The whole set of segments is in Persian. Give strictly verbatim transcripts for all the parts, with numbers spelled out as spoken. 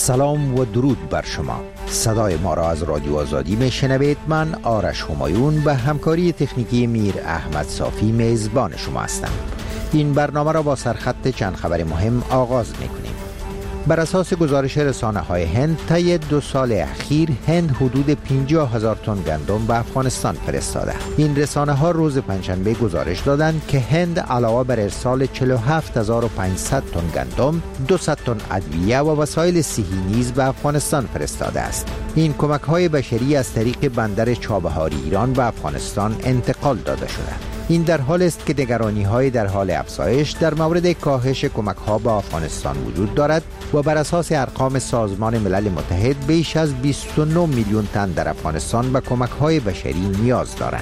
سلام و درود بر شما. صدای ما را از رادیو آزادی میشنوید. من آرش همایون به همکاری تکنیکی میر احمد صافی میزبان شما هستم. این برنامه را با سرخط چند خبر مهم آغاز میکنیم. بر اساس گزارش رسانه های هند، طی دو سال اخیر هند حدود پنجاه هزار تن گندم به افغانستان فرستاده. این رسانه ها روز پنجشنبه گزارش دادند که هند علاوه بر ارسال چهل و هفت هزار و پانصد تن گندم، دویست تن ادویه و وسایل صحی نیز به افغانستان فرستاده است. این کمک های بشری از طریق بندر چابهار ایران به افغانستان انتقال داده شده. این در حال است که نگرانی های در حال افزایش در مورد کاهش کمک ها به افغانستان وجود دارد و بر اساس ارقام سازمان ملل متحد بیش از بیست و نه میلیون تن در افغانستان به کمک های بشری نیاز دارند.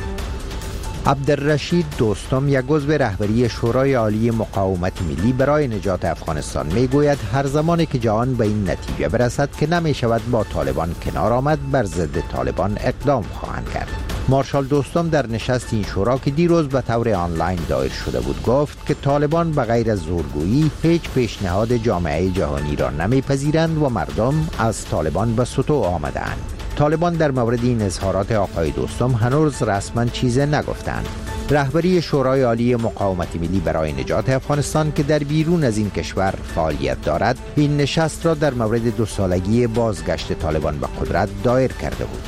عبدالرشید دوستم، یک عضو رهبری شورای عالی مقاومت ملی برای نجات افغانستان، می گوید هر زمانی که جهان به این نتیجه برسد که نمی شود با طالبان کنار آمد، بر ضد طالبان اقدام خواهند کرد. مارشال دوستم در نشست این شورا که دیروز به طور آنلاین دایر شده بود گفت که طالبان به غیر از زورگویی هیچ پیشنهاد جامعه جهانی را نمیپذیرند و مردم از طالبان به سطوح آمدند. طالبان در مورد این اظهارات آقای دوستم هنوز رسما چیزی نگفتند. رهبری شورای عالی مقاومت ملی برای نجات افغانستان که در بیرون از این کشور فعالیت دارد، این نشست را در مورد دو سالگی بازگشت طالبان به قدرت دایر کرده بود.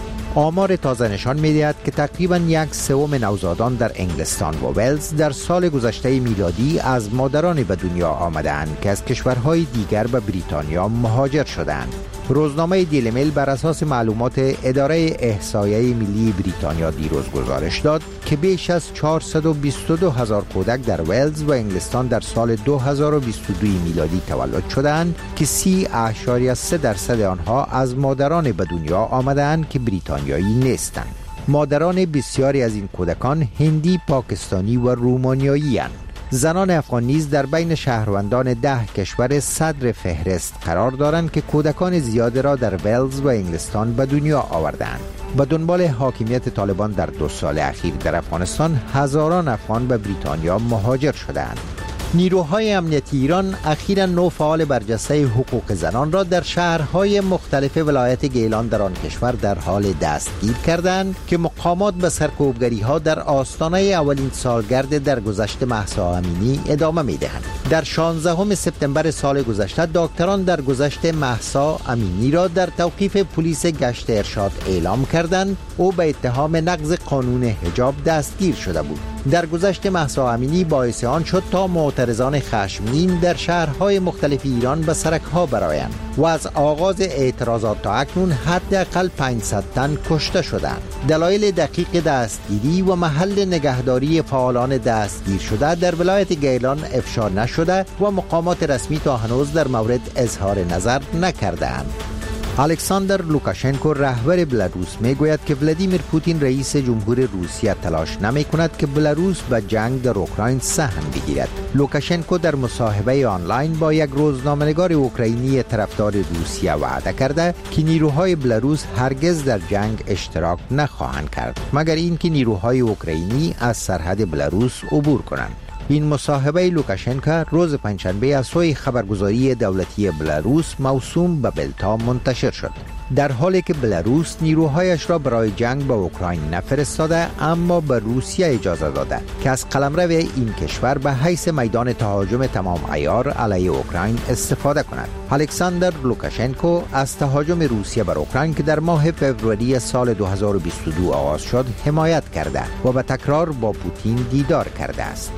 آمار تازه نشان می‌دهد که تقریباً یک سوم نوزادان در انگلستان و ولز در سال گذشته میلادی از مادران به دنیا آمدند که از کشورهای دیگر به بریتانیا مهاجر شدند. روزنامه دیلی میل بر اساس معلومات اداره احصایه ملی بریتانیا دیروز گزارش داد که بیش از چهارصد و بیست و دو هزار کودک در ولز و انگلستان در سال دو هزار و بیست و دو میلادی تولد شدند که سی اشاریه سه درصد آنها از مادران به دنیا آمدند که بریتانیایی نیستند. مادران بسیاری از این کودکان هندی، پاکستانی و رومانیایی اند. زنان افغان نیز در بین شهروندان ده کشور صدر فهرست قرار دارند که کودکان زیاد را در ولز و انگلستان به دنیا آوردند. به دنبال حاکمیت طالبان در دو سال اخیر در افغانستان، هزاران افغان به بریتانیا مهاجر شدند. نیروهای امنیتی ایران اخیراً نو فعال برجسته حقوق زنان را در شهرهای مختلف ولایت گیلان در آن کشور در حال دستگیر کردند که مقامات به سرکوبگری ها در آستانه اولین سالگرد درگذشت مهسا امینی ادامه می دهند. در شانزدهم سپتامبر سال گذشته دکتران درگذشت مهسا امینی را در توقیف پلیس گشت ارشاد اعلام کردند. او به اتهام نقض قانون حجاب دستگیر شده بود. درگذشت مهسا امینی باعث آن شد تا معترضان خشمگین در شهرهای مختلف ایران به سرک‌ها برآیند و از آغاز اعتراضات تا اکنون حداقل پانصد تن کشته شدند. دلایل دقیق دستگیری و محل نگهداری فعالان دستگیر شده در ولایت گیلان افشا نشده و مقامات رسمی تا هنوز در مورد اظهار نظر نکرده‌اند. الکساندر لوکاشنکو رهبر بلاروس میگوید که ولادیمیر پوتین رئیس جمهور روسیه تلاش نمی کند که بلاروس به جنگ در اوکراین سهم بگیرد. لوکاشنکو در مصاحبه آنلاین با یک روزنامه‌نگار اوکراینی طرفدار روسیه وعده کرده که نیروهای بلاروس هرگز در جنگ اشتراک نخواهند کرد مگر اینکه نیروهای اوکراینی از سرحد بلاروس عبور کنند. این مصاحبه لوکاشنکو روز پنجشنبه از سوی خبرگزاری دولتی بلاروس موسوم به بلتا منتشر شد. در حالی که بلاروس نیروهایش را برای جنگ با اوکراین نفرستاده، اما به روسیه اجازه داده که از قلمرو این کشور به حیث میدان تهاجم تمام عیار علیه اوکراین استفاده کند. الکساندر لوکاشنکو از تهاجم روسیه بر اوکراین که در ماه فوریه سال دو هزار و بیست و دو آغاز شد حمایت کرده و به تکرار با پوتین دیدار کرده است.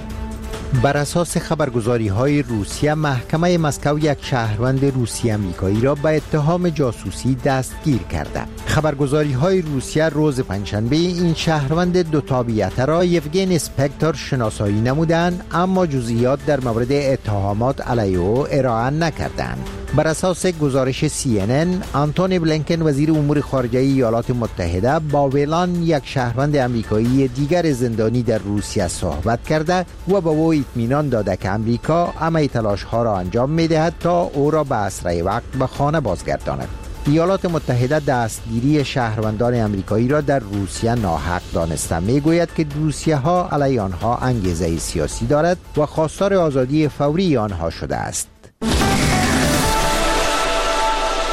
بر اساس خبرگزاری های روسیه، محکمه مسکو یک شهروند روسی امریکایی را به اتهام جاسوسی دستگیر کرده. خبرگزاری های روسیه روز پنجشنبه این شهروند دو تابعیت را یوگنی سپکتور شناسایی نمودند، اما جزئیات در مورد اتهامات علیه او ارائه نکردند. بر اساس گزارش سی ان ان، آنتونی بلینکن وزیر امور خارجه ایالات متحده با ویلان یک شهروند امریکایی دیگر زندانی در روسیه صحبت کرده و به او اطمینان داده که امریکا همه تلاش ها را انجام می دهد تا او را به اسرع وقت به خانه بازگرداند. ایالات متحده دستگیری شهروندان امریکایی را در روسیه ناحق دانسته می گوید که روسیه ها علیه آنها انگیزه سیاسی دارد و خواستار آزادی فوری آنها شده است.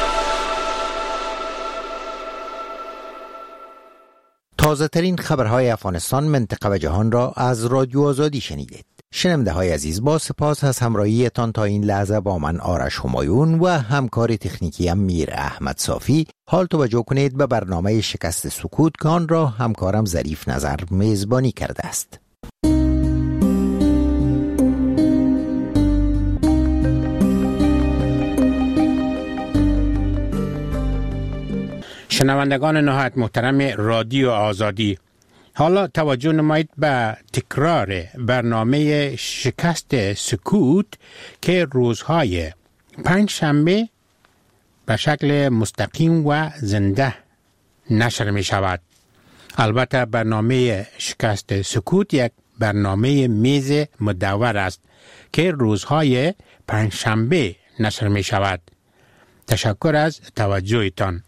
تازه ترین خبرهای افغانستان، منطقه و جهان را از رادیو آزادی شنیدید. شنونده های عزیز، با سپاس از همراهیتان تا این لحظه با من آرش همایون و همکار تکنیکی میر احمد صافی. حال توجه کنید به برنامه شکست سکوت که آن را همکارم ظریف نظر میزبانی کرده است. شنوندگان نهایت محترم رادیو آزادی، حالا توجه نمایید به تکرار برنامه شکست سکوت که روزهای پنج شنبه به شکل مستقیم و زنده نشر می شود. البته برنامه شکست سکوت یک برنامه میز مدور است که روزهای پنج شنبه نشر می شود. تشکر از توجهتان.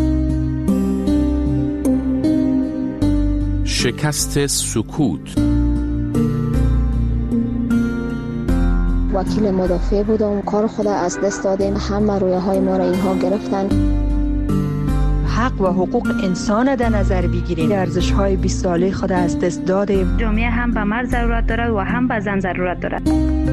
شکست سکوت. وکیل مدافع بودم، کار خود از دست دادیم، همه رویه های ما را اینها گرفتن. حق و حقوق انسان در نظر بگیریم، ارزش های بیست ساله خود از دست دادیم. جامعه هم به مرد ضرورت داره و هم به زن ضرورت داره.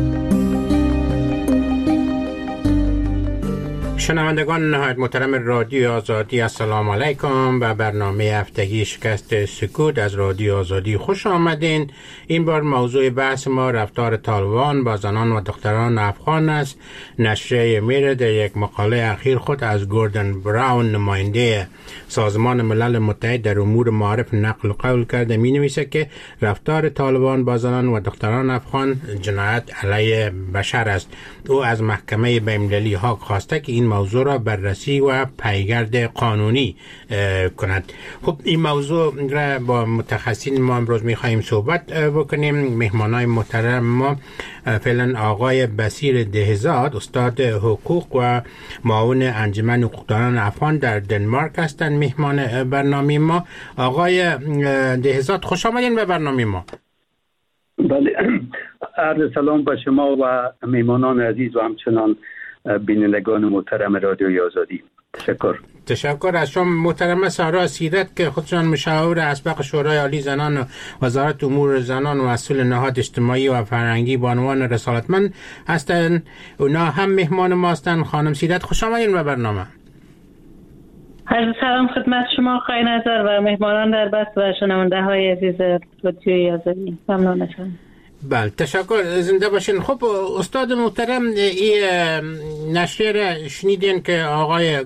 شنوندگان نهایت محترم رادیو آزادی، السلام علیکم. به برنامه هفتگی شکست سکوت از رادیو آزادی خوش آمدین. این بار موضوع بحث ما رفتار طالبان با زنان و دختران افغان است. نشریه میر در یک مقاله اخیر خود از گوردن براون، نماینده سازمان ملل متحد در امور معارف، نقل قول کرده. می نویسه که رفتار طالبان با زنان و دختران افغان جنایت علیه بشر است. او از محکمه بین‌المللی هاگ خواسته که این موضوع را بررسی و پیگرد قانونی کند. خب این موضوع را با متخصصین ما امروز می‌خواهیم صحبت بکنیم. مهمانای محترم ما فعلا آقای بصیر دهزاد، استاد حقوق و معاون انجمن حقوقدانان افغان در دنمارک هستند مهمان برنامه ما. آقای دهزاد خوش آمدین به برنامه ما. بله، عرض سلام به شما و مهمانان عزیز و همچنان بینندگان محترم رادیوی آزادی. تشکر. تشکر از شما محترمه سارا سیرت که خودشان مشاور اسبق شورای عالی زنان و وزارت امور زنان و مسئول نهاد اجتماعی و فرهنگی بانوان رسالتمند هستند. اونا هم مهمان ما هستند. خانم سیرت خوش آمدین به برنامه. عرض سلام خدمت شما آقای نظر و مهمانان در بس و شنونده های عزیز رادیوی آزادی. ممنونتون. بله، تشکر، زنده باشین. خب استاد محترم، این نشریه را شنیدین که آقای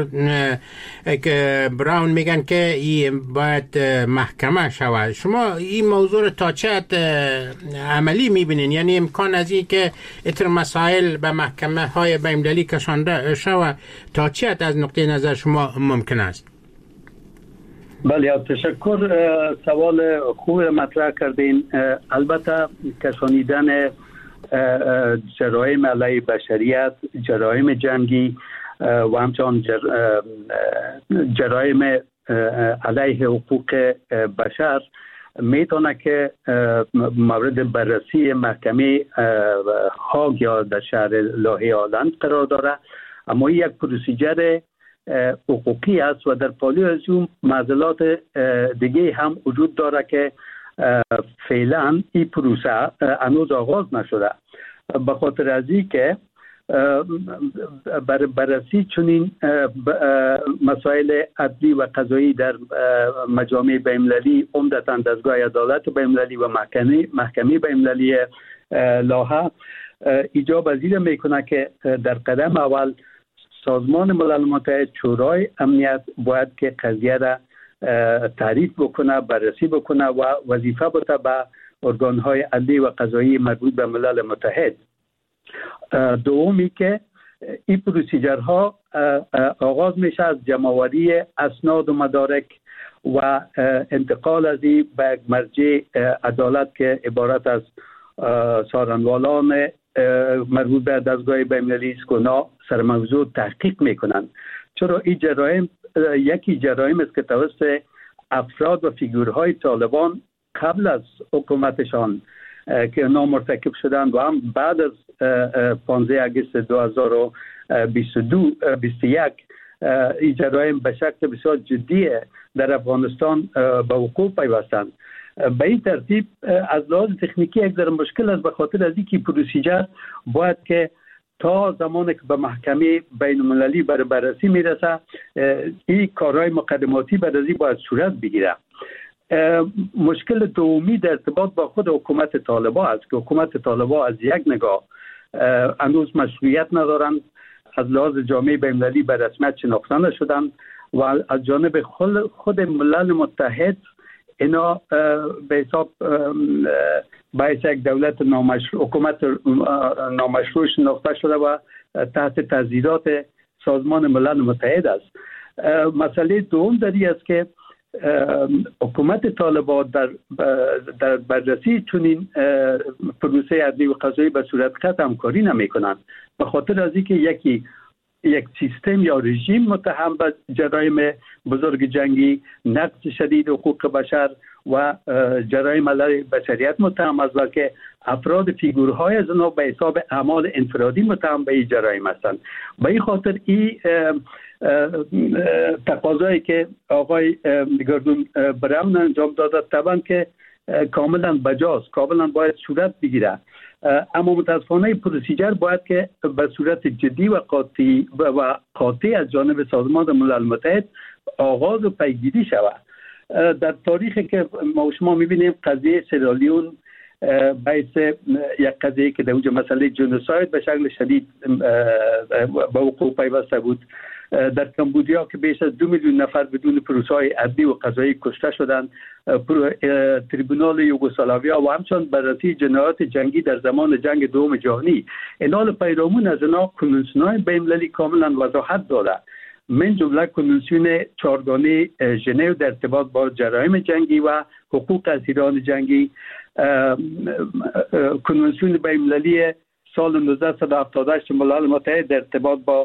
که براون میگن که این باید محکمه شود. شما این موضوع را تا چه حد عملی میبینین؟ یعنی امکان از این که اتر مسائل به محکمه های بین‌المللی کشانده شود تا چه حد از نقطه نظر شما ممکن است؟ بله، تشکر. سوال خوب مطرح کردین. البته کشانیدن جرایم علیه بشریت، جرایم جنگی و همچنان جرایم علیه حقوق بشر میتونه که مورد بررسی محکمه هاگ یا در شهر لاهه هالند قرار داره، اما این یک پروسیجر حقوقی است و در پالی از اون معضلات دیگه هم وجود داره که فعلا این پروسه هنوز آغاز نشده. به خاطر از این که بر بررسی چنین مسائل عدلی و قضایی در مجامع بین‌المللی، عمدتاً دستگاه عدالت بین‌المللی و محکمه محکمه بین‌المللی لاهه، ایجاب پذیر میکنه که در قدم اول سازمان ملل متحد، شورای امنیت باید که قضیه را تعریف بکنه، بررسی بکنه و وظیفه بده به ارگان‌های عدلی و قضایی مربوط به ملل متحد. دومی که این پروسیجرها آغاز میشه از جمع‌آوری اسناد و مدارک و انتقال از این به مرجع عدالت که عبارت از سارنوالان مربوط به دستگاه بین‌المللی است که اونا سر موضوع تحقیق میکنن. چرا این جرایم یکی جرایم است که توسط افراد و فیگورهای طالبان قبل از حکومتشان که اونا مرتکب شدند و هم بعد از پانزده آگوست دو هزار و بیست و یک این جرایم به شکل بسیار جدی در افغانستان به وقوع پیوستند. به این ترتیب از لحاظ تکنیکی یک ذره مشکل است، به خاطر از اینکه پروسیجر باید که تا زمانی که به محکمه بین المللی بر بررسی میرسه این کارهای مقدماتی بعد از این باید صورت بگیره. مشکل دومی در ارتباط با خود حکومت طالبان است که حکومت طالبان از یک نگاه هنوز مشروعیت ندارند، از لحاظ جامعه بین المللی به رسمیت شناخته نشدند و از جانب خود ملل متحد اینا به حساب باعث یک دولت نامشروع، حکومت نامشروع شناخته شده و تحت تضییعات سازمان ملل متحد است. مسئله دوم در این است که حکومت طالبان در در بررسی چنین پروسه عدلی و قضایی به صورت خط همکاری نمی کنند، به خاطر از اینکه یکی یک سیستم یا رژیم متهم به جرایم بزرگ جنگی، نقض شدید حقوق بشر و جرایم علیه بشریت متهم است، بلکه افراد فیگورهای از آنها به حساب اعمال انفرادی متهم به این جرایم هستند. به این خاطر این تقاضایی که آقای گردون براون انجام داده طبعا که کاملا بجاست، کاملا باید صورت بگیره، اما متاسفانه پروسیجر باید که به صورت جدی و قاطع و قاطع از جانب سازمان ملل متحد آغاز و پیگیری شود. در تاریخی که ما و شما می‌بینیم قضیه سیرالیون باعث یک قضیه که در اونجا مسئله جنوساید به شکل شدید به وقوع پیوسته بود. در کمبودیا که بیش از دو میلیون نفر بدون پروسه‌های عدلی و قضایی کشته شدند، تریبونال یوگسلاویا و همچنین بررسی جنایات جنگی در زمان جنگ دوم جهانی، اینال پیرامون از اینا کنوانسیون‌های بین‌المللی کاملا وضاحت داده، من جمله کنوانسیون چهارگانه ژنو در ارتباط با جرایم جنگی و حقوق اسیران جنگی، کنوانسیون بین‌المللی سال نوزده هفتاد و هشت ملل متحد در ارتباط با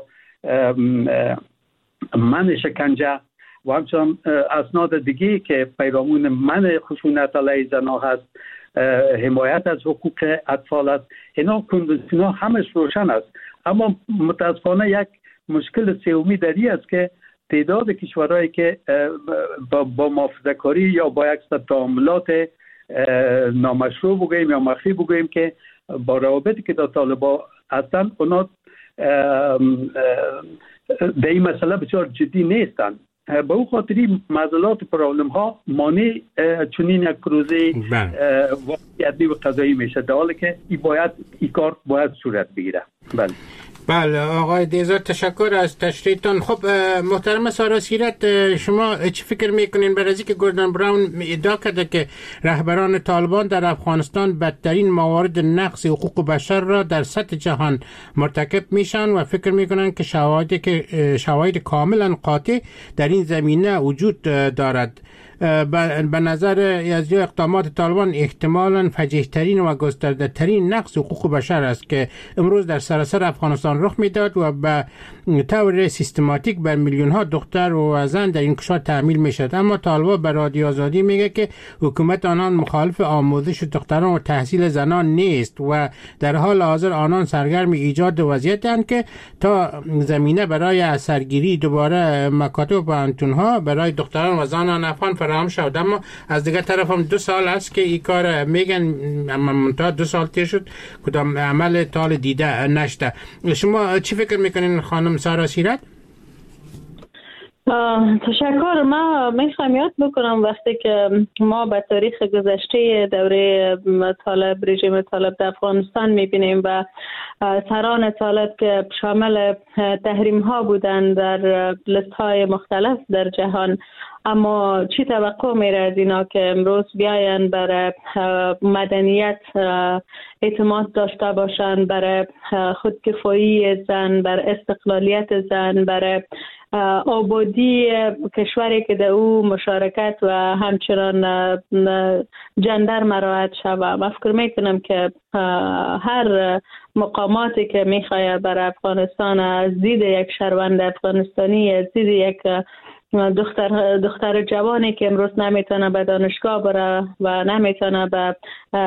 من شکنجه و همچنان اسناد دیگه که پیرامون من خشونت علیه زنها هست، حمایت از حقوق اطفال است. اینا کنوانسیون ها همش روشن است، اما متاسفانه یک مشکل سومی در این است که تعداد کشورهایی که با, با محافظه‌کاری یا با یک تعاملات نامشروع بگوییم یا مخفی بگوییم که با روابطی که در طالبان هستند اونا در این مسئله بسیار جدی نیستند. به او خاطری معضلات و پرابلم ها مانع چنین یک پروژه عدلی و قضایی میشه، در حالی که این باید این کار باید صورت بگیره. بله بله آقای دیزار، تشکر از تشریحتان. خب محترم سارا سیرت، شما چی فکر میکنین برای اینکه گوردن براون ادعا کرده که رهبران طالبان در افغانستان بدترین موارد نقض حقوق بشر را در سطح جهان مرتکب میشن و فکر میکنن که شواهدی که شواهد کاملا قاطع در این زمینه وجود دارد. به نظر از اقدامات طالبان احتمالاً فجیح‌ترین و گسترده‌ترین نقض حقوق بشر است که امروز در سراسر افغانستان رخ میداد و به طور سیستماتیک بر میلیون ها دختر و زن در این کشور تحمیل میشد. اما طالبان به رادیو آزادی میگه که حکومت آنان مخالف آموزش دختران و تحصیل زنان نیست و در حال حاضر آنان سرگرم ایجاد وضعیتند که تا زمینه برای سرگیری دوباره مکاتب و پوهنتون‌ها برای دختران و زنان افغان فراهم شد. اما از دیگر طرف هم دو سال است که این کار میگن، اما منتها دو سال تیر شد کدام عمل تال دیده نشده. شما چی فکر میکنین خانم سارا سیرت؟ تشکر. ما میخوام یاد بکنم وقتی که ما به تاریخ گذشته دوره طالب، رژیم طالب در افغانستان میبینیم و سران طالب که شامل تحریم ها بودن در لیست های مختلف در جهان، اما چی توقع میره از اینا که امروز بیاین برای مدنیت اعتماد داشته باشن، برای خودکفایی زن، برای استقلالیت زن، برای آبادی کشوری که در او مشارکت و همچنان جندر مراعات شود. من فکر میکنم که هر مقاماتی که میخواد برای افغانستان از دید یک شهروند افغانستانی، از دید یک دختر دختر جوانی که امروز نمیتونه به دانشگاه بره و نمیتونه به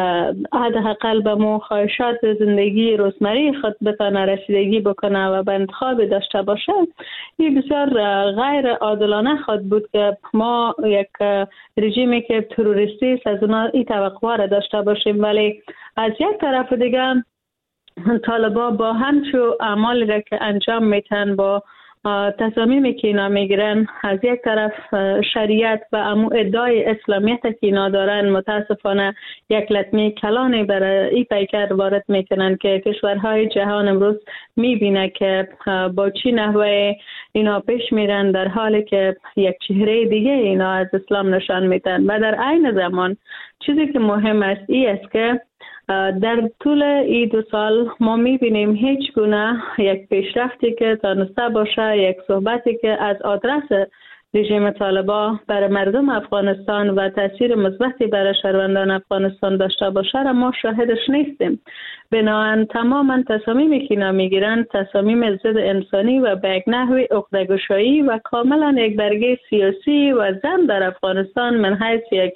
حداقل به مو خواهشات زندگی روزمره خود بتونه رسیدگی بکنه و به انتخاب داشته باشه، این بسیار غیر عادلانه خود بود که ما یک رژیمی که تروریستی است از اونا این توقع را داشته باشیم. ولی از یک طرف دیگه طالبان با همچو اعمالی را که انجام میتن، با تصامیمی که اینا میگیرن، از یک طرف شریعت و امو ادعای اسلامیت که اینا دارن متاسفانه یک لطمه کلانی برای این پیکر وارد میکنن که کشورهای جهان امروز میبینه که با چی نحوه اینا پیش میرن، در حالی که یک چهره دیگه اینا از اسلام نشان میدن. و در عین زمان چیزی که مهم است این است که در طول این دو سال ما میبینیم هیچ گونه یک پیشرفتی که تانسته باشه، یک صحبتی که از آدرس رژیم طالبان برای مردم افغانستان و تاثیر مثبتی برای شهروندان افغانستان داشته باشه را ما شاهدش نیستیم. بنابراین تماما تصامیمی که اینا میگیرن تصامیم ضد انسانی و به یک نحو عقده‌گشایی و کاملا یک برگه سیاسی و زن در افغانستان من حیث یک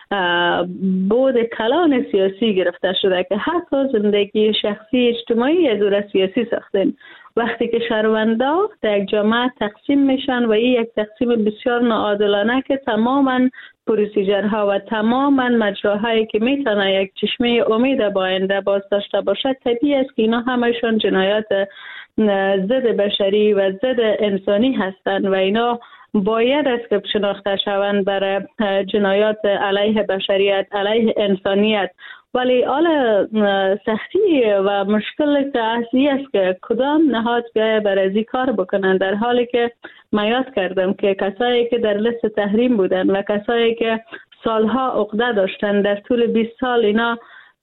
بود کلان سیاسی گرفته شده که حتی زندگی شخصی اجتماعی از او سیاسی ساختن. وقتی که شهروندا در یک جامعه تقسیم میشن و این یک تقسیم بسیار ناعادلانه که تماما پروسیجرها و تماما مجراهایی که میتونه یک چشمه امید با آینده باز داشته باشه، طبیعی است که اینا همشون جنایات ضد بشری و ضد انسانی هستند و اینا باید است که شناخته شوند برای جنایات علیه بشریت، علیه انسانیت. ولی حال سختی و مشکل که اصلی است که کدام نهاد بیایه برای ازی کار بکنن، در حالی که من یاد کردم که کسایی که در لیست تحریم بودن و کسایی که سالها عقده داشتن در طول بیست سال اینا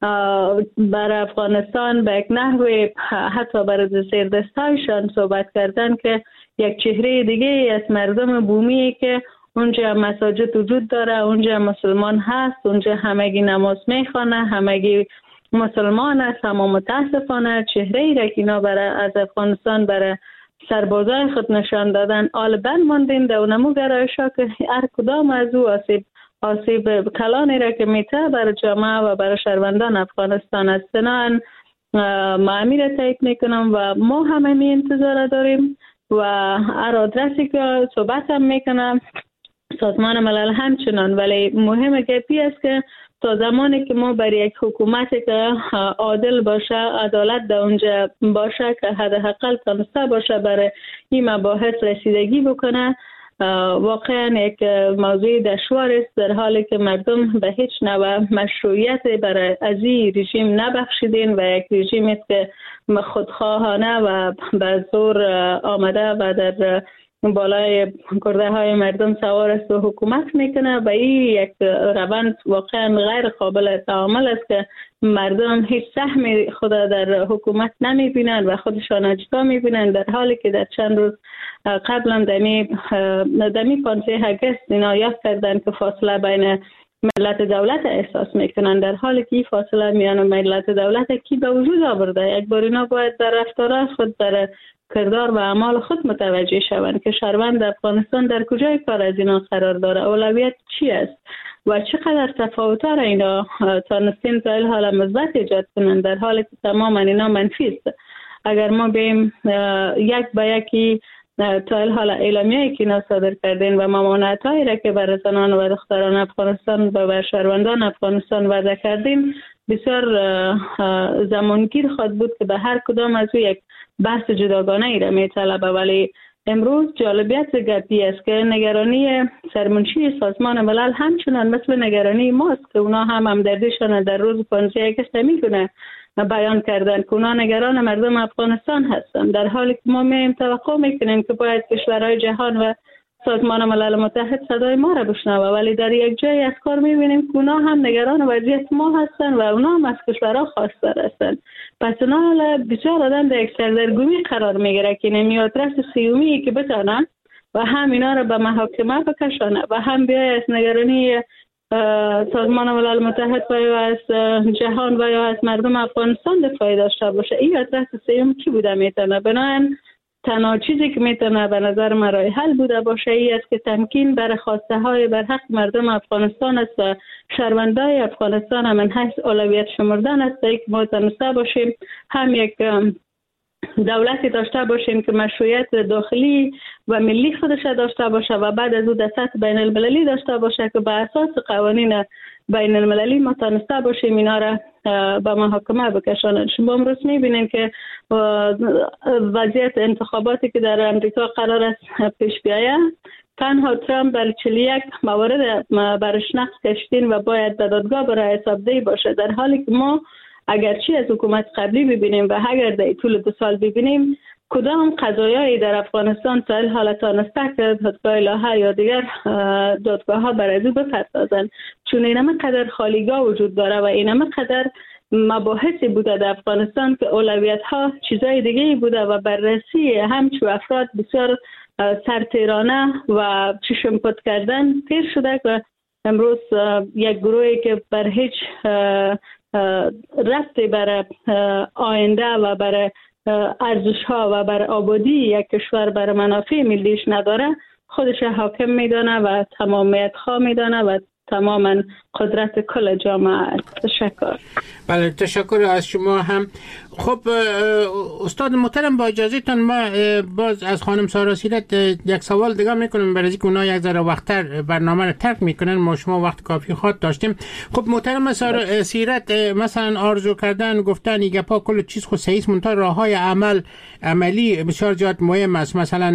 برای افغانستان به یک نحوی حتی برای زیردستایشان صحبت کردن که یک چهره دیگه از مردم بومی که اونجا مساجد وجود داره، اونجا مسلمان هست، اونجا همگی نماز میخوانه، همگی مسلمان است، اما متاسفانه چهره ای را که اینا برای از افغانستان برای سربازای خود نشان دادن آل بند ماندین در اونمو گرایشا که هر کدام از او آسیب آسیب کلانی را که میته برای جامعه و برای شهروندان افغانستان است. بنابراین ما امیر تایید میکنم و ما همه می انتظار داریم و هر آدرسی که صحبت هم میکنم سازمان ملل همچنان. ولی مهمه که پی است که تا زمانی که ما برای یک حکومتی که عادل باشه، عدالت در اونجا باشه، که حداقل تانسته باشه برای این مباحث رسیدگی بکنه، واقعا یک موضوع دشوار است، در حالی که مردم به هیچ نوع مشروعیت برای از این رژیم نبخشیدین و یک رژیم است که خودخواهانه و به زور آمده و در بالای کرده های مردم سوار است و حکومت میکنه. و این یک روند واقعا غیر قابل تعامل است که مردم هیچ سهمی خود در حکومت نمیبینن و خودشان اجدا میبینن، در حالی که در چند روز قبلا دمی دمی پانزده اگست اینا یاد کردن که فاصله بین ملت دولت احساس میکنن، در حالی که این فاصله میان ملت دولت کی به وجود آورده. یک بار اینا باید در رفتار خود، در کردار و اعمال خود متوجه شوند که شهروند افغانستان در کجای کار از اینا قرار داره، اولویت چی است و چقدر تفاوت‌ها را اینا تانستین تا این حال مثبت ایجاد کنن، در حالی که تماما اینا منفی است. اگر ما بیم یک به یکی تا این حال اعلامیه‌ای که اینا صادر کردین و ممانعت‌هایی را که بر زنان و دختران افغانستان و شهروندان افغانستان وضع کردین، بسیار زمانگیر خواهد بود که به هر کدام از او یک بحث جداگانه ای را میطلبه. ولی امروز جالبیت گپی است که نگرانی سرمنشی سازمان ملل همچنان مثل نگرانی ماست که اونا هم همدردیشان در روز پانزده اگست میکنه بیان کردن که اونا نگران مردم افغانستان هستند، در حالی که ما میم توقع میکنیم که باید کشورهای جهان و سازمان ملل متحد صدای ما را بشنوه. ولی در یک جای از کار میبینیم که اونا هم نگران وضعیت ما هستن و اونا هم از کشورها خواستار هستن. پس اونا بسیار آدم در یک سردرگمی قرار میگیره که نمیاد رس سیومی که بتانن و هم اینا را به محاکمه بکشانه و هم بیای از نگرانی سازمان ملل متحد و یا از جهان و یا از مردم افغانستان دفاعی داشته باشه. این آدرس سیوم کی بوده میتونه؟ بنابراین تنها چیزی که میتونه به نظر من راه حل بوده باشه ای است که تمکین بر خواسته های بر حق مردم افغانستان است و شهروندای افغانستان هم من حیث اولویت شمردن است که ما تونسته باشیم هم یک دولتی داشته باشیم که مشروعیت داخلی و ملی خودش داشته باشه و بعد از او در سطح بین المللی داشته باشه که به اساس قوانین بین المللی ما تونسته باشیم اینا را به محاکمه بکشانند. شما امروز میبینید که وضعیت انتخاباتی که در امریکا قرار است پیش بیاید، تنها ترامپ بر چهل و یک موارد برش نقص کشیدین و باید به دادگاه برای حسابدهی باشه، در حالی که ما اگرچه از حکومت قبلی ببینیم و اگر در طول دو سال ببینیم کدام قضایایی در افغانستان تا این حالت تانسته که دادگاه لاهه یا دیگر دادگاه ها برای او بپردازند، چون اینمه قدر خالیگاه وجود داره و اینمه قدر مباحثی بوده در افغانستان که اولویت ها چیزای دیگه بوده و بررسی همچو افراد بسیار سرتیرانه و چشم پد کردن تیر شده که امروز یک گروهی که بر هیچ ربطی بر آینده و بر ارزش ها و بر آبادی یک کشور بر منافع ملیش نداره خودش حاکم میدانه و تمامیت خواه میدانه و تماما قدرت کل جامعه. تشکر. بله تشکر از شما هم. خب استاد محترم با اجازهتان ما باز از خانم سارا سیرت یک سوال دیگه میکنیم برای اینکه اونا یک ذره وقتتر برنامه رو ترک میکنن، ما شما وقت کافی خود داشتیم. خب محترم سارا سیرت مثلا آرزو کردن گفتن ایگه پا کل چیز خود صحیح منتها راههای عمل عملی بسیار زیاد مهم است. مثلا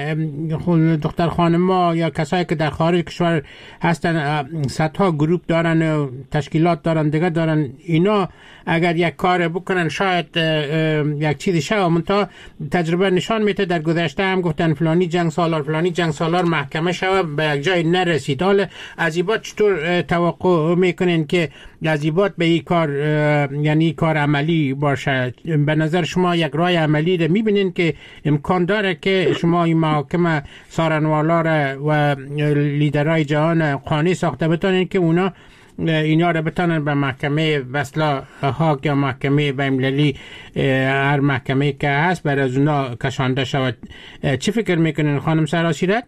دختر خانم‌ها یا کسایی که در خارج کشور هستن صدها گروپ دارن و تشکیلات دارن دیگه دارن، اینا اگر یک کار بکنن شاید یک چیزی شد. منتها تجربه نشان میده در گذشته هم گفتن فلانی جنگ سالار فلانی جنگ سالار محکمه شد به یک جای نرسید. حالا از این بعد چطور توقع میکنین که از این بعد به این کار یعنی کار عملی باشه؟ به نظر شما یک راه عملی رو میبینین که امکان داره که شما این محاکمه سارنوالا و لیدرهای جهان قانع ساخته بتونین که اونا اینا رو بتونن به محکمه وصلا هاگ یا محکمه بین‌المللی هر محکمه که هست برای از اونا کشانده شود؟ چی فکر میکنین خانم سارا سیرت؟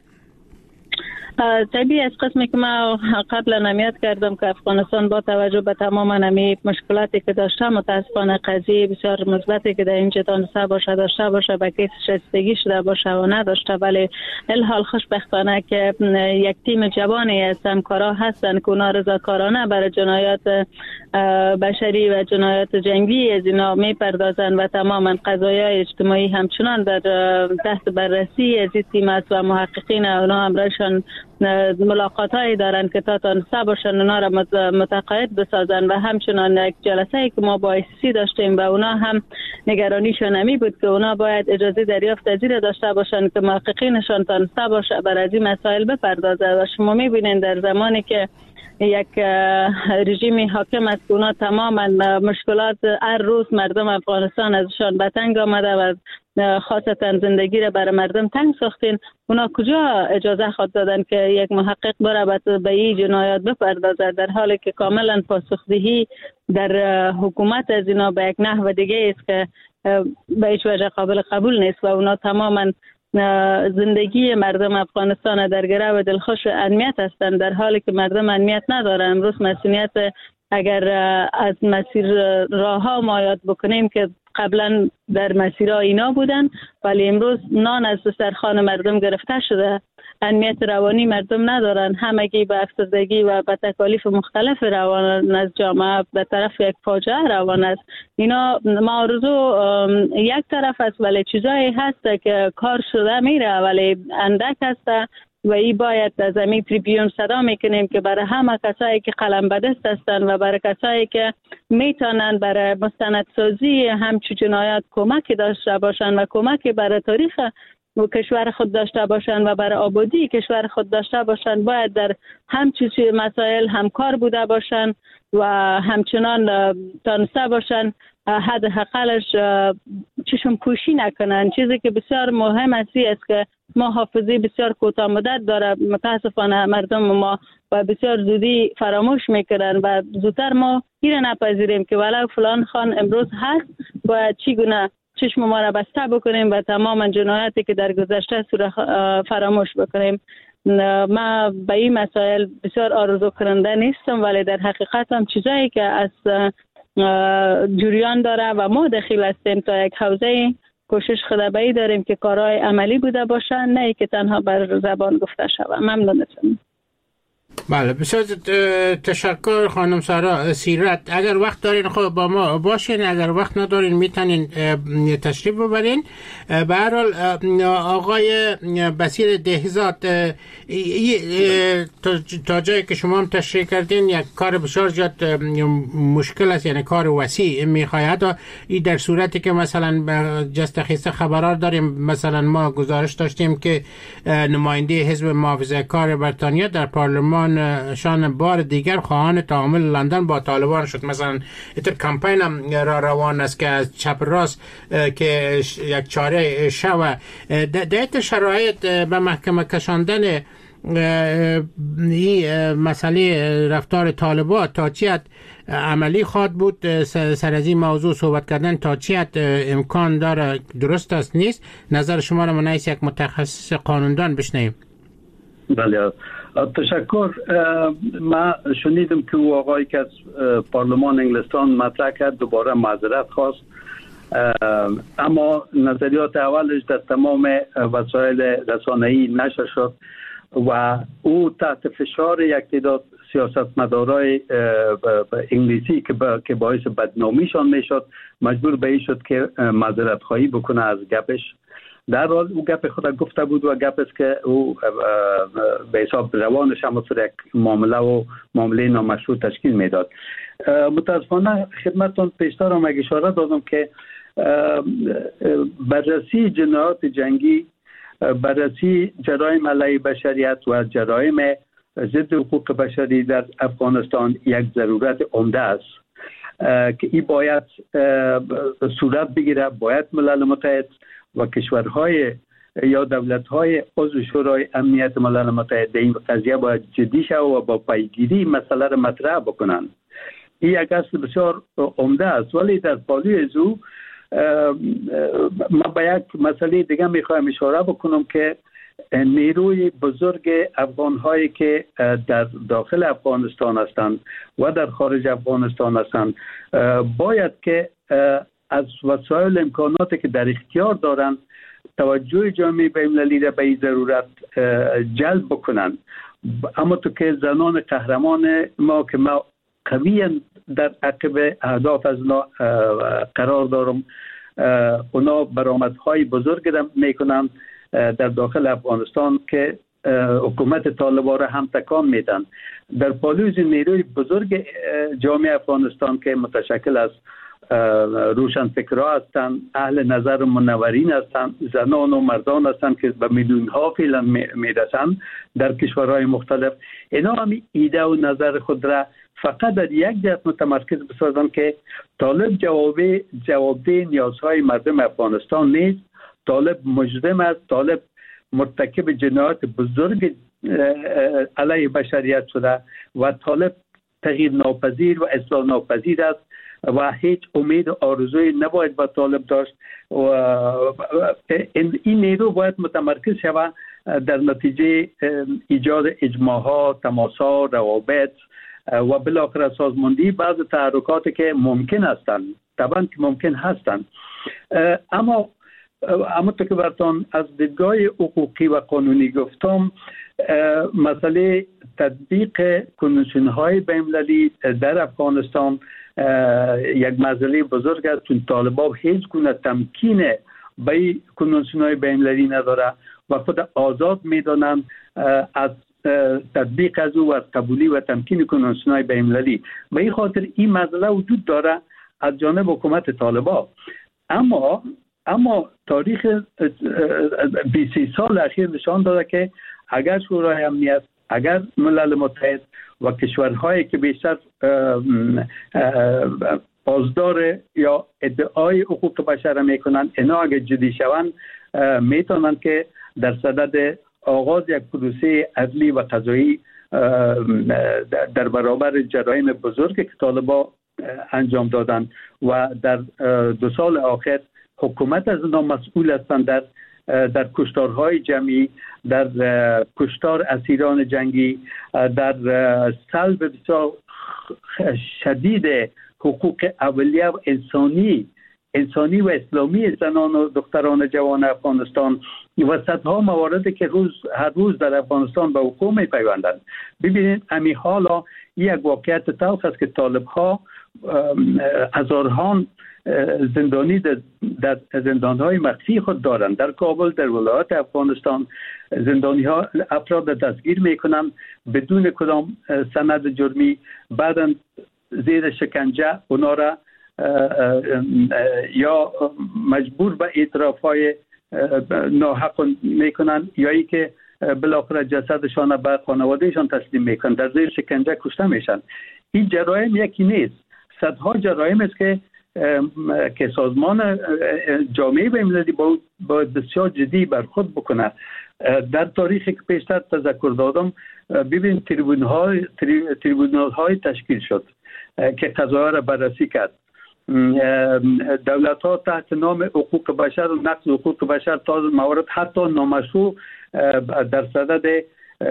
طبیعی از قسمی که ما قبل نمیاد کردم که افغانستان با توجه به تمام نمی مشکلاتی که داشته متاسفانه قضیه بسیار مثبتی که در اینجا دانسته باشه داشته باشه به کیس شایستگی شده باشه و نداشته، ولی الحال خوشبختانه که یک تیم جوانی از همکارا هستن که اونا رضاکارانه برای جنایات بشری و جنایات جنگی از اینا میپردازن و تماما قضایای اجتماعی همچنان در تحت بررسی از این تیم است و محققین اونا همراهشان ملاقات هایی دارن که تا تانسته باشن اونا را متقاعد بسازن و همچنان یک جلسه ای که ما با ایسی داشتیم و اونا هم نگرانیشون نمی بود که اونا باید اجازه دریافت از این داشته باشن که محققینشان تانسته باشه بر از این مسائل بپردازه. و شما میبینین در زمانی که یک رژیمی حاکم است که اونا تماما مشکلات هر روز مردم افغانستان ازشان به تنگ آمده و خاصتا زندگی را برای مردم تنگ ساختین، اونا کجا اجازه خود دادن که یک محقق بره به این جنایات بپردازه، در حالی که کاملا پاسخدهی در حکومت از اینا به یک نحو دیگه است که به هیچ وجه قابل قبول نیست و اونا تماما زندگی مردم افغانستان در گره و دلخوش امنیت هستند، در حالی که مردم امنیت ندارن. امروز مسئولیت اگر از مسیر راه ها ما یاد بکنیم که قبلا در مسیرها اینا بودن ولی امروز نان از سرخوان مردم گرفته شده، امنیت روانی مردم ندارن، همگی به افسردگی و به تکالیف مختلف روان از جامعه به طرف یک فاجعه روان است. اینا معارضو یک طرف است ولی چیزایی هست که کار شده میره ولی اندک هست و ای باید از امی تریبیون صدا میکنیم که برای همه کسایی که قلم به دست هستند و برای کسایی که میتونن برای مستندسازی همچون جنایات کمکی داشته باشند و کمکی برای تاریخ و کشور خود داشته باشند و برای آبادی کشور خود داشته باشند باید در همچون مسائل همکار بوده باشند و همچنان تانسته باشند حد حقلش چشم پوشی نکنن. چیزی که بسیار مهم است است که ما حافظه بسیار کوتاه مدت داره، متاسفانه مردم ما و بسیار زودی فراموش میکنن و زودتر ما این نپذیریم که ولو فلان خان امروز هست باید چی گونه چشم ما را بسته بکنیم و تمام جنایاتی که در گذشته صورت فراموش بکنیم. ما به این مسائل بسیار آرزو کننده نیستم، ولی در حقیقت هم چیزایی که از جریان داره و ما دخیل هستیم تا یک حوزه کوشش خود به داریم که کارهای عملی بوده باشه، نه که تنها بر زبان گفته شود. ممنونتم. بله، بسیار تشکر خانم سارا سیرت. اگر وقت دارین خب با ما باشین، اگر وقت ندارین میتونین تشریف ببرین. به هر حال آقای بصیر دهزاد، تا جایی که شما هم تشریح کردین یک کار بسیار زیاد مشکل است، یعنی کار وسیع میخواهد. این در صورتی که مثلا جست خیسته خبرار داریم، مثلا ما گزارش داشتیم که نماینده حزب محافظه کار بریتانیا در پارلمان شان بار دیگر خواهان تعامل لندن با طالبان شد. مثلا این کمپین هم را روان است که از چپ راست که یک چاره شوه در شرایط به محکمه کشاندن این مسئله رفتار طالبان تا چیت عملی خواد بود. سر از این موضوع صحبت کردن تا چیت امکان داره درست است نیست؟ نظر شما را منعیس یک متخصص قانوندان بشنویم. بله، تشکر. من شنیدم که او آقایی که از پارلمان انگلستان مطرح کرد دوباره معذرت خواست، اما نظریات اولش در تمام وسایل رسانه‌ای نشر شد و او تحت فشار یک تعداد سیاستمدارای انگلیسی که باعث بدنامیشان میشد مجبور به این شد که معذرت خواهی بکنه از گپش. در حال او گپ خود گفته بود و گپ است که او به حساب روانش هم یک معامله و معامله نامشروع تشکیل میداد. متاسفانه خدمتتون پیشتر هم اشاره دادم که بررسی جنایات جنگی، بررسی جرایم علیه بشریت و جرایم ضد حقوق بشری در افغانستان یک ضرورت عمده است که این باید صورت بگیره. باید ملل متحد و کشورهای یا دولت‌های عضو شورای امنیت ملل متحد این قضیه باید جدی شود و با پیگیری مسئله را مطرح بکنند. این یک اصل بسیار عمده است، ولی در پالوی از او من به یک مسئله دیگه میخوایم اشاره بکنم که نیروی بزرگ افغان‌هایی که در داخل افغانستان هستند و در خارج افغانستان هستند باید که از وسایل امکاناتی که در اختیار دارند توجه جامعه بین‌المللی را به این ضرورت جلب بکنند. اما تو که زنان قهرمان ما که ما قوی در عقب اهداف از اونا قرار دارم، اونا برآمدهای بزرگ را میکنند در داخل افغانستان که حکومت طالبان را هم تکان میدن. در پالوی نیروی بزرگ جامعه افغانستان که متشکل از روشنفکرها هستند، اهل نظر منورین هستند، زنان و مردان هستند که به میلیون ها فعلا میرسند در کشورهای مختلف. اینا هم ایده و نظر خود را فقط در یک جهت متمرکز بسازند که طالب جواب جوابده نیازهای مردم افغانستان نیست. طالب مجرم است، طالب مرتکب جنایات بزرگ علیه بشریت شده و طالب تغییر ناپذیر و اصلاح ناپذیر است و هیچ امید و آرزوی نباید با طالب داشت و این نیرو باید متمرکز شود در نتیجه ایجاد اجماعها، تماسها، روابط و بالاخره سازماندهی بعض تحرکاتی که ممکن هستند، طبعا که ممکن هستند. اما اما تو که براتون از دیدگاه حقوقی و قانونی گفتم، مسئله تطبیق کنوانسیون های بین‌المللی در افغانستان یک مسئله بزرگ است، چون طالبان هیچ گونه تمکین به کنوانسیون های بین‌المللی نداره و خود آزاد میدانند از تطبیق از او و از قبولی و تمکین کنوانسیون های بین‌المللی. به این خاطر این مسئله وجود داره از جانب حکومت طالبان. اما اما تاریخ بیست سال اخیر نشان داده که اگر شورای امنیت، اگر ملل متحد و کشورهایی که بیشتر پاسدار یا ادعای حقوق بشر میکنند، اینا اگر جدی شوند میتونند که در صدد آغاز یک پروسه عدلی و قضایی در برابر جرایم بزرگی که طالبان انجام دادند و در دو سال آخر حکومت از اینا مسئول هستند در در کشتارهای جمعی، در کشتار اسیران جنگی، در سلب بسیار شدید حقوق اولیه و انسانی انسانی و اسلامی زنان و دختران جوان افغانستان و صدها مواردی که روز هر روز در افغانستان به حقوق می‌پیوندند. ببینید همین حالا یک واقعیت تلخ است که طالب ها هزاران زندانی در زندان‌های مخفی خود دارند. در کابل، در ولایات افغانستان زندانی ها افراد دستگیر میکنند بدون کدام سند جرمی، بعدا زیر شکنجه اونا را یا مجبور به اعتراف‌های ناحق میکنن یا ای که بالاخره جسدشان به خانوادهشان تسلیم میکنن، در زیر شکنجه کشته میشن. این جرایم یکی نیست، صدها جرایم است که که سازمان جامعه بین‌المللی باید بسیار جدی برخورد بکنه. در تاریخی که پیشتر تذکر دادم، ببین تریبون های تریبونال های تشکیل شد که قضایا را بررسی کرد. دولت ها تحت نام حقوق بشر و نقض حقوق بشر تا موارد حتی نامشروع در صدد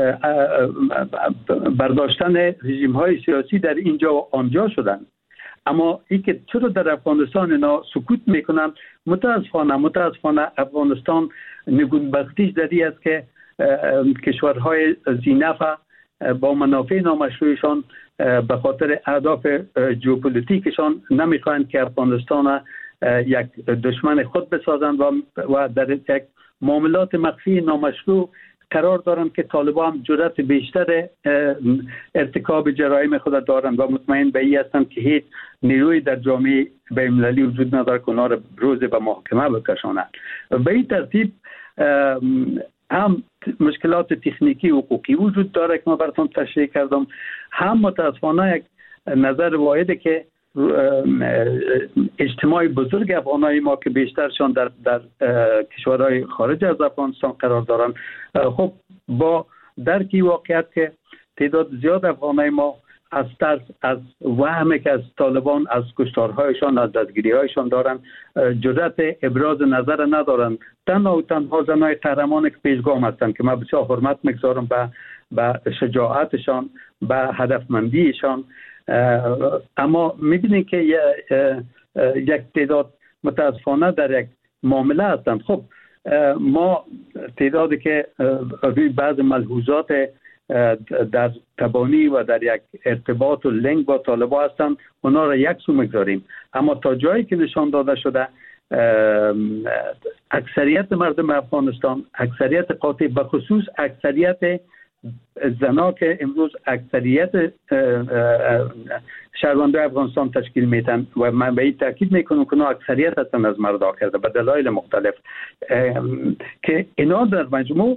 برداشتن رژیم های سیاسی در اینجا و آنجا شدند. اما این که چرا در افغانستان اینا سکوت میکنن؟ متاسفانه متاسفانه افغانستان نگونبختیش در این است که کشورهای ذی‌نفع با منافع نامشروعشان به خاطر اهداف ژئوپلیتیکشان نمیخواهند که افغانستان یک دشمن خود بسازند و در یک معاملات مخفی نامشروع قرار دارند که طالبان هم جرأت بیشتر ارتکاب جرایم خود دارند و مطمئن به این هستند که هیچ نیروی در جامعه بین‌المللی وجود نداره که اونا را روز به محاکمه بکشانند. به این ترتیب هم مشکلات تکنیکی حقوقی وجود داره که ما براتون تشریح کردم، هم متاسفانه یک نظر واحده که اجتماع بزرگ افغانای ما که بیشترشان در در کشورهای خارج از افغانستان قرار دارند، خب با درکی واقعیت که تعداد زیاد افغانای ما از ترس از وهمی که از طالبان از کشتارهایشان از دستگیری‌هایشان دارند جرأت ابراز نظر ندارند. تنها و تنها زنای قهرمان که پیشگام هستند که من بسیار حرمت می‌گذارم به به شجاعتشان، به هدفمندیشان، اما می‌بینید که یک تعداد متاسفانه در یک معامله هستند. خب ما تعدادی که روی بعض ملحوظات در تبانی و در یک ارتباط و لینک با طالبان هستند اونا را یک سو میگذاریم، اما تا جایی که نشان داده شده اکثریت مردم افغانستان، اکثریت قاطع به خصوص اکثریت زنا که امروز اکثریت شهروندان افغانستان تشکیل میتن و من به این تاکید میکنم که اونا اکثریت هستند از مردا کرده به دلایل مختلف که اینا در مجموع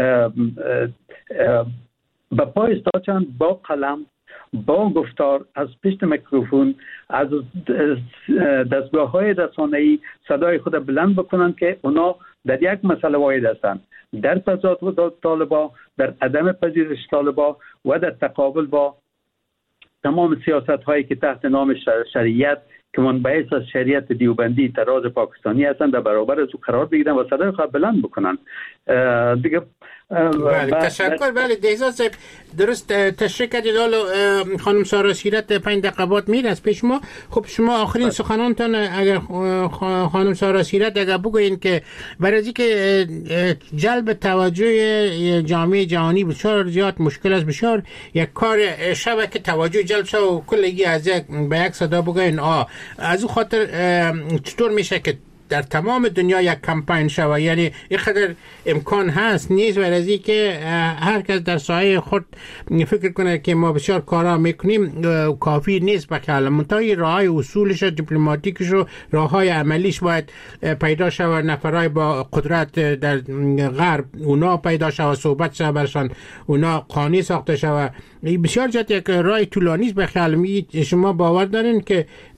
به پای استادند با قلم، با گفتار، از پشت میکروفون، از دستگاه های رسانه‌ای صدای خود بلند بکنند که اونا در یک مسئله واحد هستند، در تضاد طالبان، در عدم پذیرش طالبان و در تقابل با تمام سیاست هایی که تحت نام شریعت که منبعث از شریعت دیوبندی تراز پاکستانی هستند در برابر از او قرار بگیرن و صدای خود بلند بکنن. دیگه بله تشکر. بله دهزاد صاحب درست تشریح کردید. حالا خانم سارا سیرت پنج دقیقه بعد میره از پیش ما. خب شما آخرین سخنانتان اگر خانم سارا سیرت اگر بگوین که برای اینکه جلب توجه جامعه جهانی بسیار زیاد مشکل است، بسیار یک کار شبه که توجه جلب شد و کلگی از یک به یک صدا بگوین آ از او خاطر چطور میشه که در تمام دنیا یک کمپین شوه، یعنی اینقدر امکان هست نیست و رازی که هر کس در سایه خود فکر کنه که ما بسیار کارا میکنیم کافی نیست. بخاطر منتهای راه های اصولش دیپلماتیکش و راه های عملیش باید پیدا شوه، نفرای با قدرت در غرب اونا پیدا شوه، صحبت شوه برشان، اونا قانونی ساخته شوه. بسیار جد یک راه طولانی است. بخاطر شما باور دارین که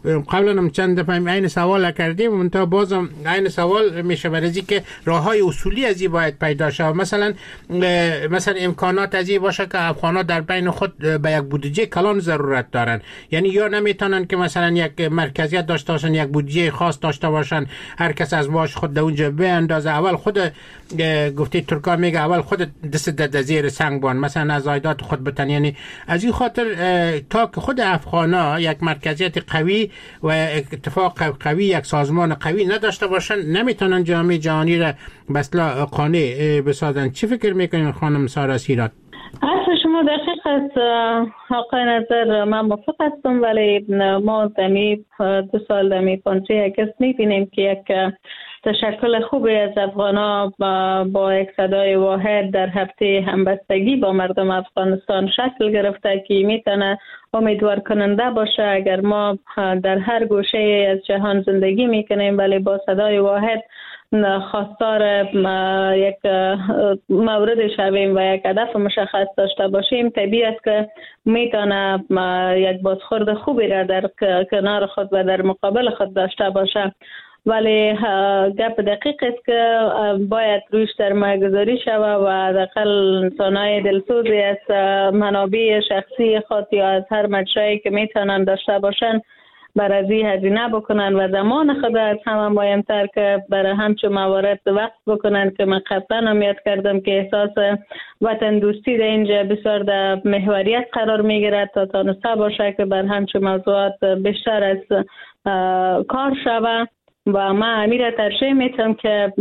قبلا هم چند دفعه این سوال کردیم، منتها بازم این سوال میشه برای که راههای اصولی از این باید پیدا شود. مثلا مثلا امکانات از این باشه که افغان‌ها در بین خود به یک بودجه کلان ضرورت دارن، یعنی یا نمیتونن که مثلا یک مرکزیت داشته باشن، یک بودجه خاص داشته باشن، هر کس از باش خود در اونجا به اندازه. اول خود گفته ترکا میگه اول خود دست در زیر سنگ بان، مثلا از عایدات خود بتن. یعنی از این خاطر تا که خود افغان‌ها یک مرکزیت قوی و اتفاق قوی، یک سازمان قوی نداشته باشن، نمیتونن جامعه جهانی را به اصطلاح قانع بسازن. چی فکر میکنین خانم سارا سیرات؟ اصلا شما دقیق است آقای نظر، من موافق هستم، ولی ما دمی دو سال دمی پانزده اگست میبینیم که یک تشکل خوبی از افغانا با, با یک صدای واحد در هفته همبستگی با مردم افغانستان شکل گرفته که میتونه امیدوار کننده باشه. اگر ما در هر گوشه از جهان زندگی میکنیم ولی با صدای واحد خواستار یک مورد شویم و یک هدف مشخص داشته باشیم، طبیعی است که میتونه یک بازخورد خوبی را در کنار خود و در مقابل خود داشته باشه. ولی گپ دقیق است که باید رویش سرمایه گذاری شود و حداقل انسانای دلسوزی از منابع شخصی خود یا از هر مجرایی که میتونن داشته باشن برای هزینه بکنن و زمان خود از همه مهمتر که برای همچون موارد وقت بکنن که من قبلا هم یاد کردم که احساس وطن دوستی در اینجا بسیار در محوریت قرار میگیرد تا تانسته باشه که بر همچون موضوعات بیشتر از کار شود. و من امیر ترجیح میتونم که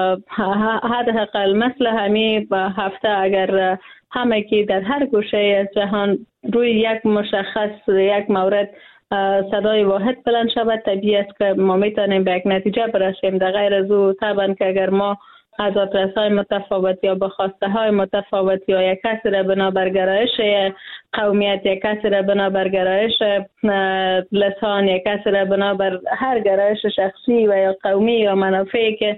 حداقل مثل همین هفته اگر همه کی در هر گوشه از جهان روی یک مشخص یک مورد صدای واحد بلند شود، طبیعی است که ما میتونیم به یک نتیجه برسیم. در غیر از او طبعا که اگر ما از آدرس‌های متفاوت یا به خواسته های متفاوت یا یک کسی را بنابر گرایش قومیت، یک کسی را بنابر گرایش لسان، یک کسی را بنابر هر گرایش شخصی و یا قومی یا منافعی که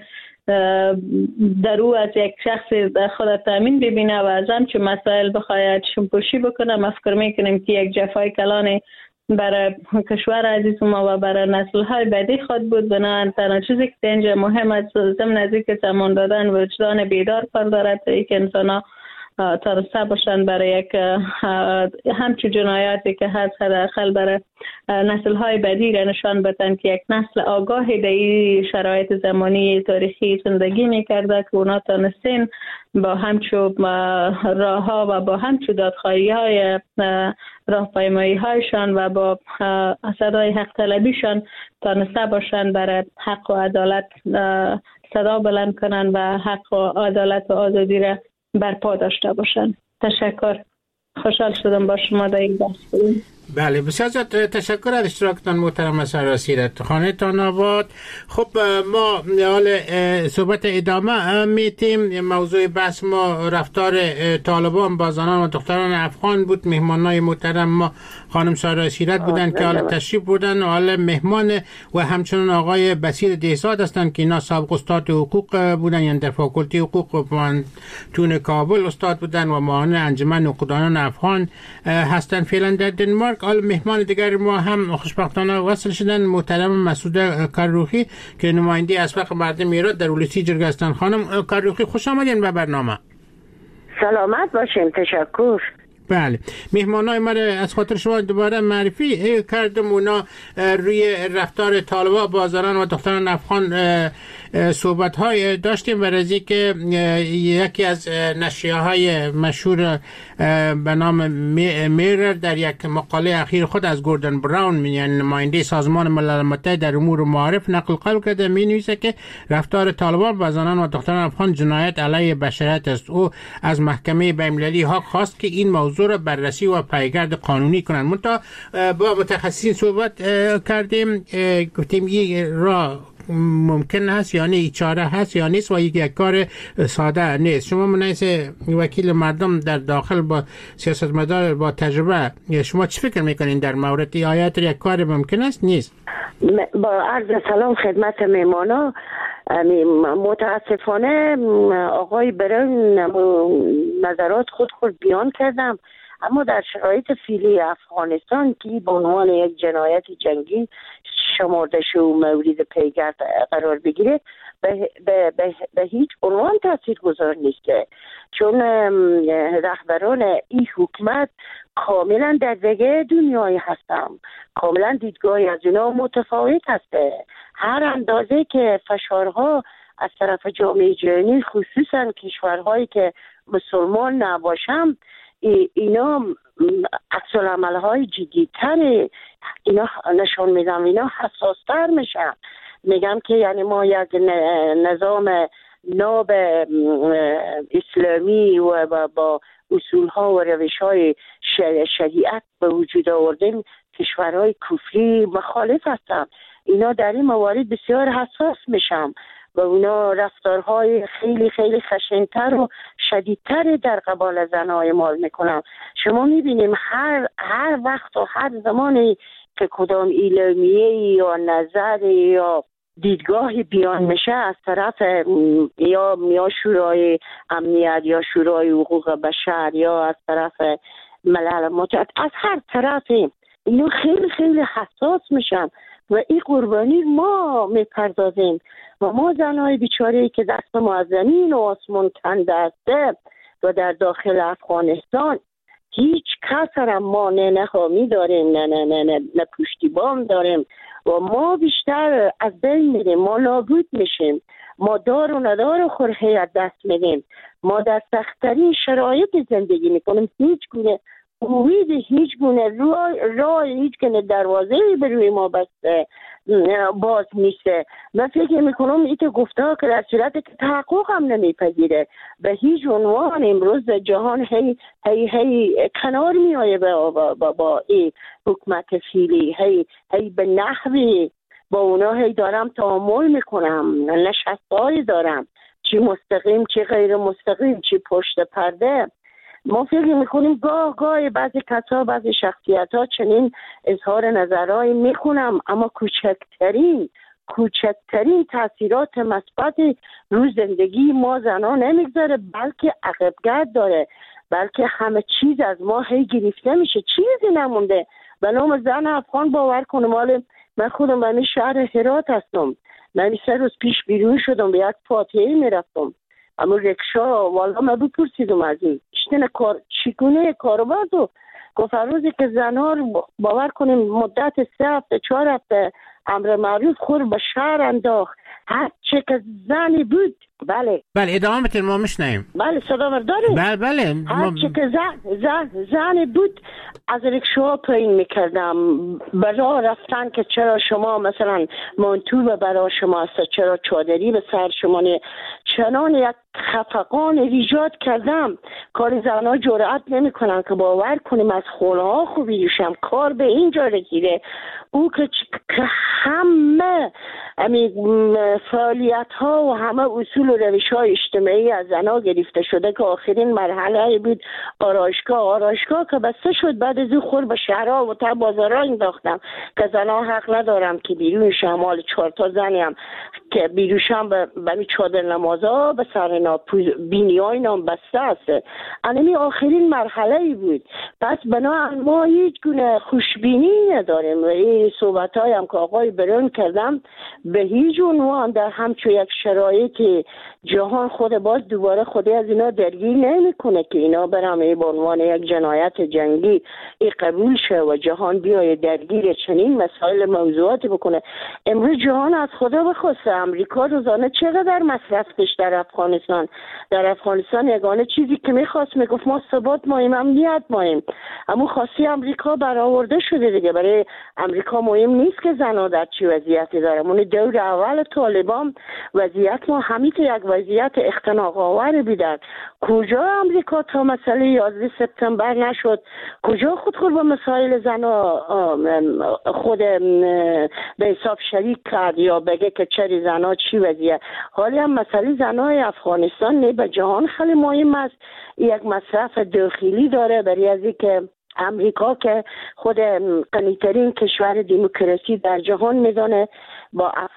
در او از یک شخص خود تامین ببینه و از همچون مسائل بخواید شمپوشی بکنه، ما فکر میکنیم که یک جفای کلانی برای کشور عزیز ما و برای نسل های بعدی خود بود. بنابراین تنها چیزی که اینجا مهم است ضمن نزدیک زمان دادن و وجدان بیدار کار دارد که انسان ها ترسته باشند برای یک همچون جنایاتی که هست حداقل برای نسل های بعدی را نشان بدن که یک نسل آگاهی در این شرایط زمانی تاریخی زندگی میکرده که اونا تانستین با همچون راه ها و با همچون دادخواهی های راهپیمایی هایشان و با صدای حق طلبیشان تانسته باشند برای حق و عدالت صدا بلند کنن و حق و عدالت و آزادی را برپا داشته باشن. تشکر، خوشحال شدم با شما در این بحث بودیم. بله، بسیار زیاد تشکر از اشتراکتان محترم سارا سیرت. خانه تان آباد. خب ما حال صحبت ادامه میتیم. موضوع بحث ما رفتار طالبان با زنان و دختران افغان بود. مهمانای محترم ما خانم سارا سیرت بودن که حال تشریف بودن و حال مهمان و همچنان آقای بصیر دهزاد هستند که اینا سابق استاد حقوق بودن، یعنی در فاکولته حقوق پانتون کابل استاد بودن و معاون انجمن نقدانان افغان هستند فعلا در دنمارک. حال مهمان دیگر ما هم خوشبختانه وصل شدن، محترم مسعود کروخی که نماینده اسبق مردم ایران در ولسی جرگه هستند. خانم کروخی خوش آمدین به برنامه. سلامت باشین. تشکر. بله، مهمانای ما از خاطر شما دوباره معرفی کردم. اونا روی رفتار طالبان با زنان و دختران افغان صحبت های داشتیم و رازی که یکی از نشریه های مشهور به نام میرر در یک مقاله اخیر خود از گوردن براون، یعنی نماینده سازمان ملل متحد در امور معارف، نقل قول کرده. می نویسه که رفتار طالبان با زنان و دختران افغان جنایت علیه بشریت است. او از محکمه بین‌المللی ها خواست که این موضوع را بررسی و پیگرد قانونی کنند. منتها با متخصصین صحبت کردیم، گفتیم این را ممکن هست یعنی چاره هست یا نیست و یک کار ساده نیست. شما منیس وکیل مردم در داخل با سیاستمدار با تجربه، شما چی فکر میکنین در مورد این آیات یک کار ممکن است نیست؟ با عرض سلام خدمت مهمانا. متاسفانه آقای برن نظرات خود خود بیان کردم، اما در شرایط فعلی افغانستان که به عنوان یک جنایت جنگی شمرده شده و مورد پیگرد قرار بگیره به, به, به, به هیچ عنوان تاثیرگذار نیست، چون رهبران این حکومت کاملا در دیگه دنیای هستن، کاملا دیدگاهی از اینا متفاوت هسته. هر اندازه که فشارها از طرف جامعه جهانی خصوصا کشورهایی که مسلمان نباشن اینا عکس العمل‌های جدی‌تر اینا نشان میدن، اینا حساس‌تر میشن. میگم که یعنی ما یک نظام ناب اسلامی و با اصولها و روش‌های شریعت به وجود آوردیم، کشورهای کفری مخالف هستن. اینا در این موارد بسیار حساس میشن و اونا رفتارهای خیلی خیلی خشن‌تر و شدیدتر در قبال زنای ما میکنن. شما میبینیم هر هر وقت و هر زمانی که کدام اعلامیه یا نظر یا دیدگاهی بیان میشه از طرف یا یا شورای امنیت یا شورای حقوق بشر یا از طرف ملل متحد، از هر طرفی اینا خیلی خیلی حساس میشن و این قربانی ما میپردازیم و ما زنهای بیچاره‌ای که دست ما از زمین و آسمان کنده است و در داخل افغانستان هیچ کس را ما نه نخوامی داریم نه نه نه نه, نه پشتیبان داریم و ما بیشتر از بین میریم، ما نابود میشیم، ما دار و ندار و خورهی دست میدیم، ما در سخت‌ترین شرایط زندگی میکنیم، هیچ گونه امید، هیچ گونه راه، راه هیچ گونه دروازه به روی ما بسته باز نیسته. من فکر میکنم این که گفته که در صورت که تحقق هم نمیپذیره به هیچ عنوان امروز جهان هی هی هی کنار میایه با, با, با, با این حکومت فعلی، هی هی به نحوی با اونا هی دارم تعامل میکنم، نشسته‌ای دارم، چی مستقیم چی غیر مستقیم چی پشت پرده. ما فکر میکنیم گاه گاه بعضی کسا بعضی شخصیت ها چنین اظهار نظرهایی میخونم اما کوچکترین کوچکترین تاثیرات مثبت رو زندگی ما زنان نمیگذاره، بلکه عقبگرد داره، بلکه همه چیز از ما هی گرفته میشه، چیزی نمونده. به نام زن افغان باور کنم، مال من خودم به این شهر هرات هستم، من سه روز پیش بیرون شدم به یک فاتحه میرفتم، اما رکشا والا من بپرسیدم از این اشتنه کار چیگونه کارو و گفت روزی که زنها رو باور کنیم مدت سه هفته چهار هفته امر معروف خور به شهر انداخت، هر چه که زنی بود. بله بله ادامه بتیم ما میشنیم. بله صدا مرداریم. بله بله هر چه که زن زن زنی بود از رکشا پایین میکردم برای رفتن که چرا شما مثلا منتوب برای شما است، چرا چادری به سر شما نه، چنان یک خفقان ایجاد کردم کار زنها جرأت نمیکنن که باور کنیم از خونها خوبی دوشم کار به اینجا رسیده او که همه فعالیت ها و همه اصول و روش های اجتماعی از زنها گرفته شده که آخرین مرحله بود آرایشگاه آرایشگاه که بسته شد، بعد از او خور به شهرها و تا بازارها انداختم که زنها حق ندارم که بیرون شمال چهار تا زنی هم که بیروشم به بمی چادر نمازها به سر ناپوز بینی های نام بسته است. انمی آخرین مرحله ای بود. پس بنابراین ما هیچ گونه خوشبینی نداریم و این صحبت های هم که آقای برون کردم به هیچ عنوان در همچون یک شرایطی جهان خود باز دوباره خود از اینا درگیر نمیکنه که اینا برام به عنوان یک جنایت جنگی ای قبول شه و جهان بیای درگیر چنین مسائل موضوعاتی بکنه. امروز جهان از خدا بخواسته امریکا روزانه چقدر مصرف داشت در افغانستان. در افغانستان یگانه چیزی که میخواست میگفت ما ثبات مایم امنیت مایم، اما خاصی امریکا برآورده شده دیگه. برای امریکا مهم نیست که زنها در چی وضعیتی دارن. اون دور اول طالبان وضعیت ما همین یک وضعیت اختناق آور بیدن. کجا امریکا تا مسئله یازده سپتامبر نشد؟ کجا خود خود با مسائل زنها خود به حساب شریک کرد یا بگه که چری زنها چی وضعیت؟ حالی هم مسئله زنهای افغانستان نه به جهان خیلی مهم است، یک مصرف داخلی داره برای از که امریکا که خود غنی‌ترین کشور دموکراسی در جهان میدانه با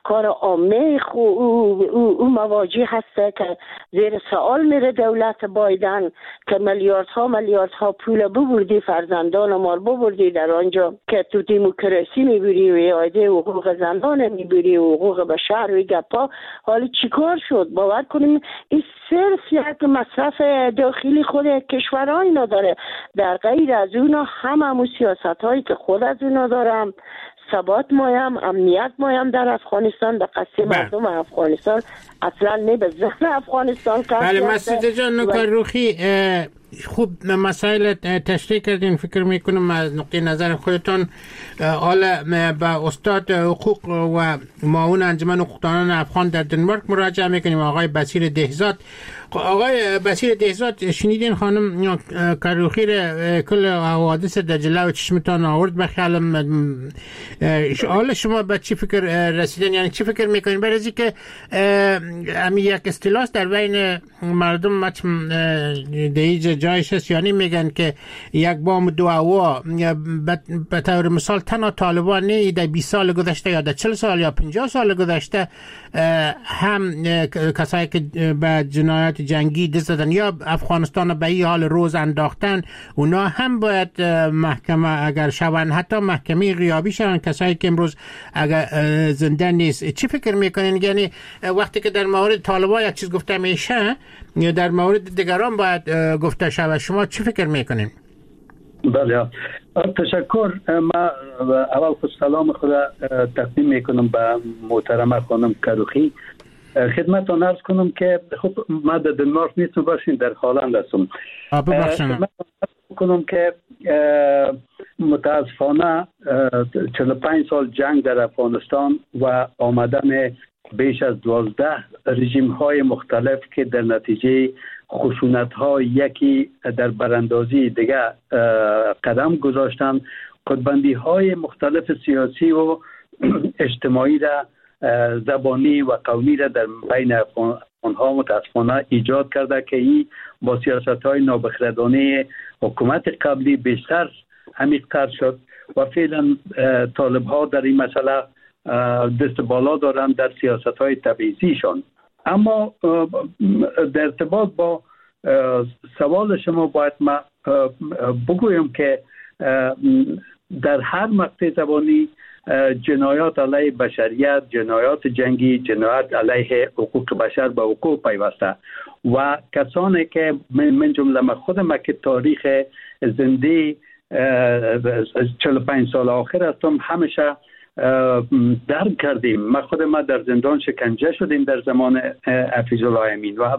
افکار عامه خو او, او, او مواجه هسته که زیر سوال میره دولت بایدن که میلیاردها میلیاردها پول ببردی، فرزندان ما رو ببردی در آنجا که تو دموکراسی میبری و ایاده حقوق زنان میبری و حقوق بشر و گپا. حالا چیکار شد؟ باور کنیم این صرف یک مصرف داخلی خود کشورها اینا داره. در غیر از اونا هم همون سیاست هایی که خود از اونا دارم، ثبات مایم، امنیت مایم در افغانستان، به قصه مردم افغانستان اصلا نه به ذهن افغانستان کسی. بله مسعود جان نوکرروخی، خوب مسائل تشریح کردین. فکر میکنم از نقطه نظر خودتون حالا با استاد حقوق و معاون انجمن حقوقدانان افغان در دنمارک مراجعه میکنیم، آقای بصیر دهزاد. آقای بصیر دهزاد، شنیدین خانم کروخی را کل حوادث در جلو چشمتان آورد، بخیالم حالا شما به چی فکر رسیدین؟ یعنی چی فکر میکنین؟ برای از که امی یک اصطلاح در بین مردم مچم دیج جایش هست، یعنی میگن که یک بام دو هوا، به طور مثال تنها طالبان نه در بیست سال گذشته یا در چهل سال یا پنجاه سال گذشته هم کسایی که به جنایات جنگی دست دادن یا افغانستان به این حال روز انداختن، اونا هم باید محکمه اگر شون، حتی محکمه غیابی شون، کسایی که امروز اگر زنده نیست. چی فکر میکنین؟ یعنی وقتی که در مورد طالبان یک چیز گفته میشه یا در مورد دیگران باید گفته شود، شما چی فکر میکنین؟ بله تشکر. من اول خود سلام خود تقدیم میکنم به محترم خانم کروخی. خدمتتون عرض کنم که خب ما در دنمارک نیستم، باشین در هلند هستم. خدمتتون کنم که متاسفانه چهل و پنج سال جنگ در افغانستان و آمدن بیش از دوازده رژیم های مختلف که در نتیجه خشونت ها یکی در براندازی دیگه قدم گذاشتن، خودبندی های مختلف سیاسی و اجتماعی را، زبانی و قومی را در بین آنها متاسفانه ایجاد کرده که این با سیاست های نابخردانه حکومت قبلی بیشتر عمیق‌تر شد و فعلا طالب ها در این مسئله دست بالا دارند در سیاست های تبعیضیشان. اما در ارتباط با سوال شما باید ما بگویم که در هر مقطع زبانی جنایات علیه بشریت، جنایات جنگی، جنایات علیه حقوق بشر به حقوق پیوسته و کسانی که من جمله من خودم که تاریخ زنده چهل و پنج سال آخر هستم همیشه درک کردیم. ما خود ما در زندان شکنجه شدیم در زمان حفیظ الله امین و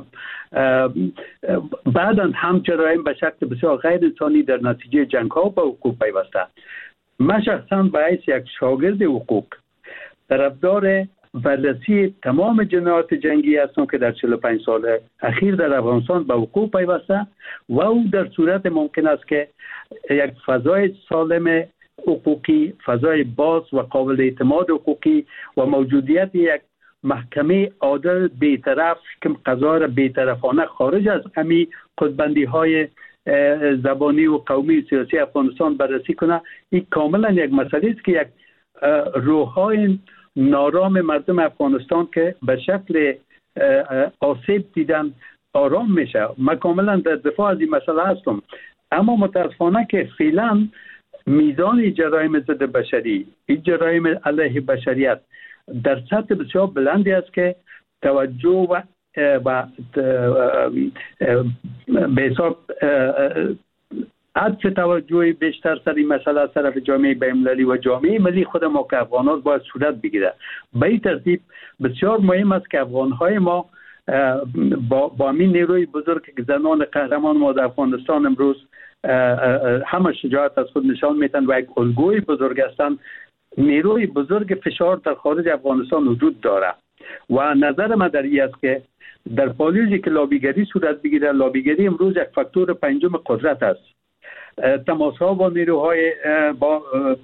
بعدا هم جرایم به شکل بسیار غیر انسانی در نتیجه جنگ ها به حقوق پیوسته. من شخصا به حیث یک شاگرد حقوق طرفدار بررسی تمام جنایات جنگی هستم که در چهل و پنج سال اخیر در افغانستان به حقوق پیوسته و او در صورت ممکن است که یک فضای سالم حقوقی، فضای باز و قابل اعتماد حقوقی و موجودیت یک محکمه عادل بی‌طرف که قضا را بی‌طرفانه خارج از امی خودبندی های زبانی و قومی و سیاسی افغانستان بررسی کنه، این کاملا یک مسئله است که یک روح‌های نارام مردم افغانستان که به شکل آسیب دیدن آرام میشه. من کاملا در دفاع از این مسئله هستم، اما متاسفانه که فعلا میزان جرایم ضد بشری، این جرایم علیه بشریت در سطح بسیار بلندی است که توجه و و به حساب عدف توجه بیشتر سر این مسئله از طرف جامعه بین‌المللی و جامعه ملی خود ما که افغانان باید صورت بگیره. به این ترتیب بسیار مهم است که افغان‌های ما با با این نیروی بزرگ که زنان قهرمان ما در افغانستان امروز همه شجاعت از خود نشان میدن و یک الگوی بزرگ هستند، نیروی بزرگ فشار در خارج افغانستان وجود داره و نظر من در این است که در پالیسی که لابیگری صورت بگیره، لابیگری امروز یک فاکتور پنجم قدرت است. تماس ها با نیروهای با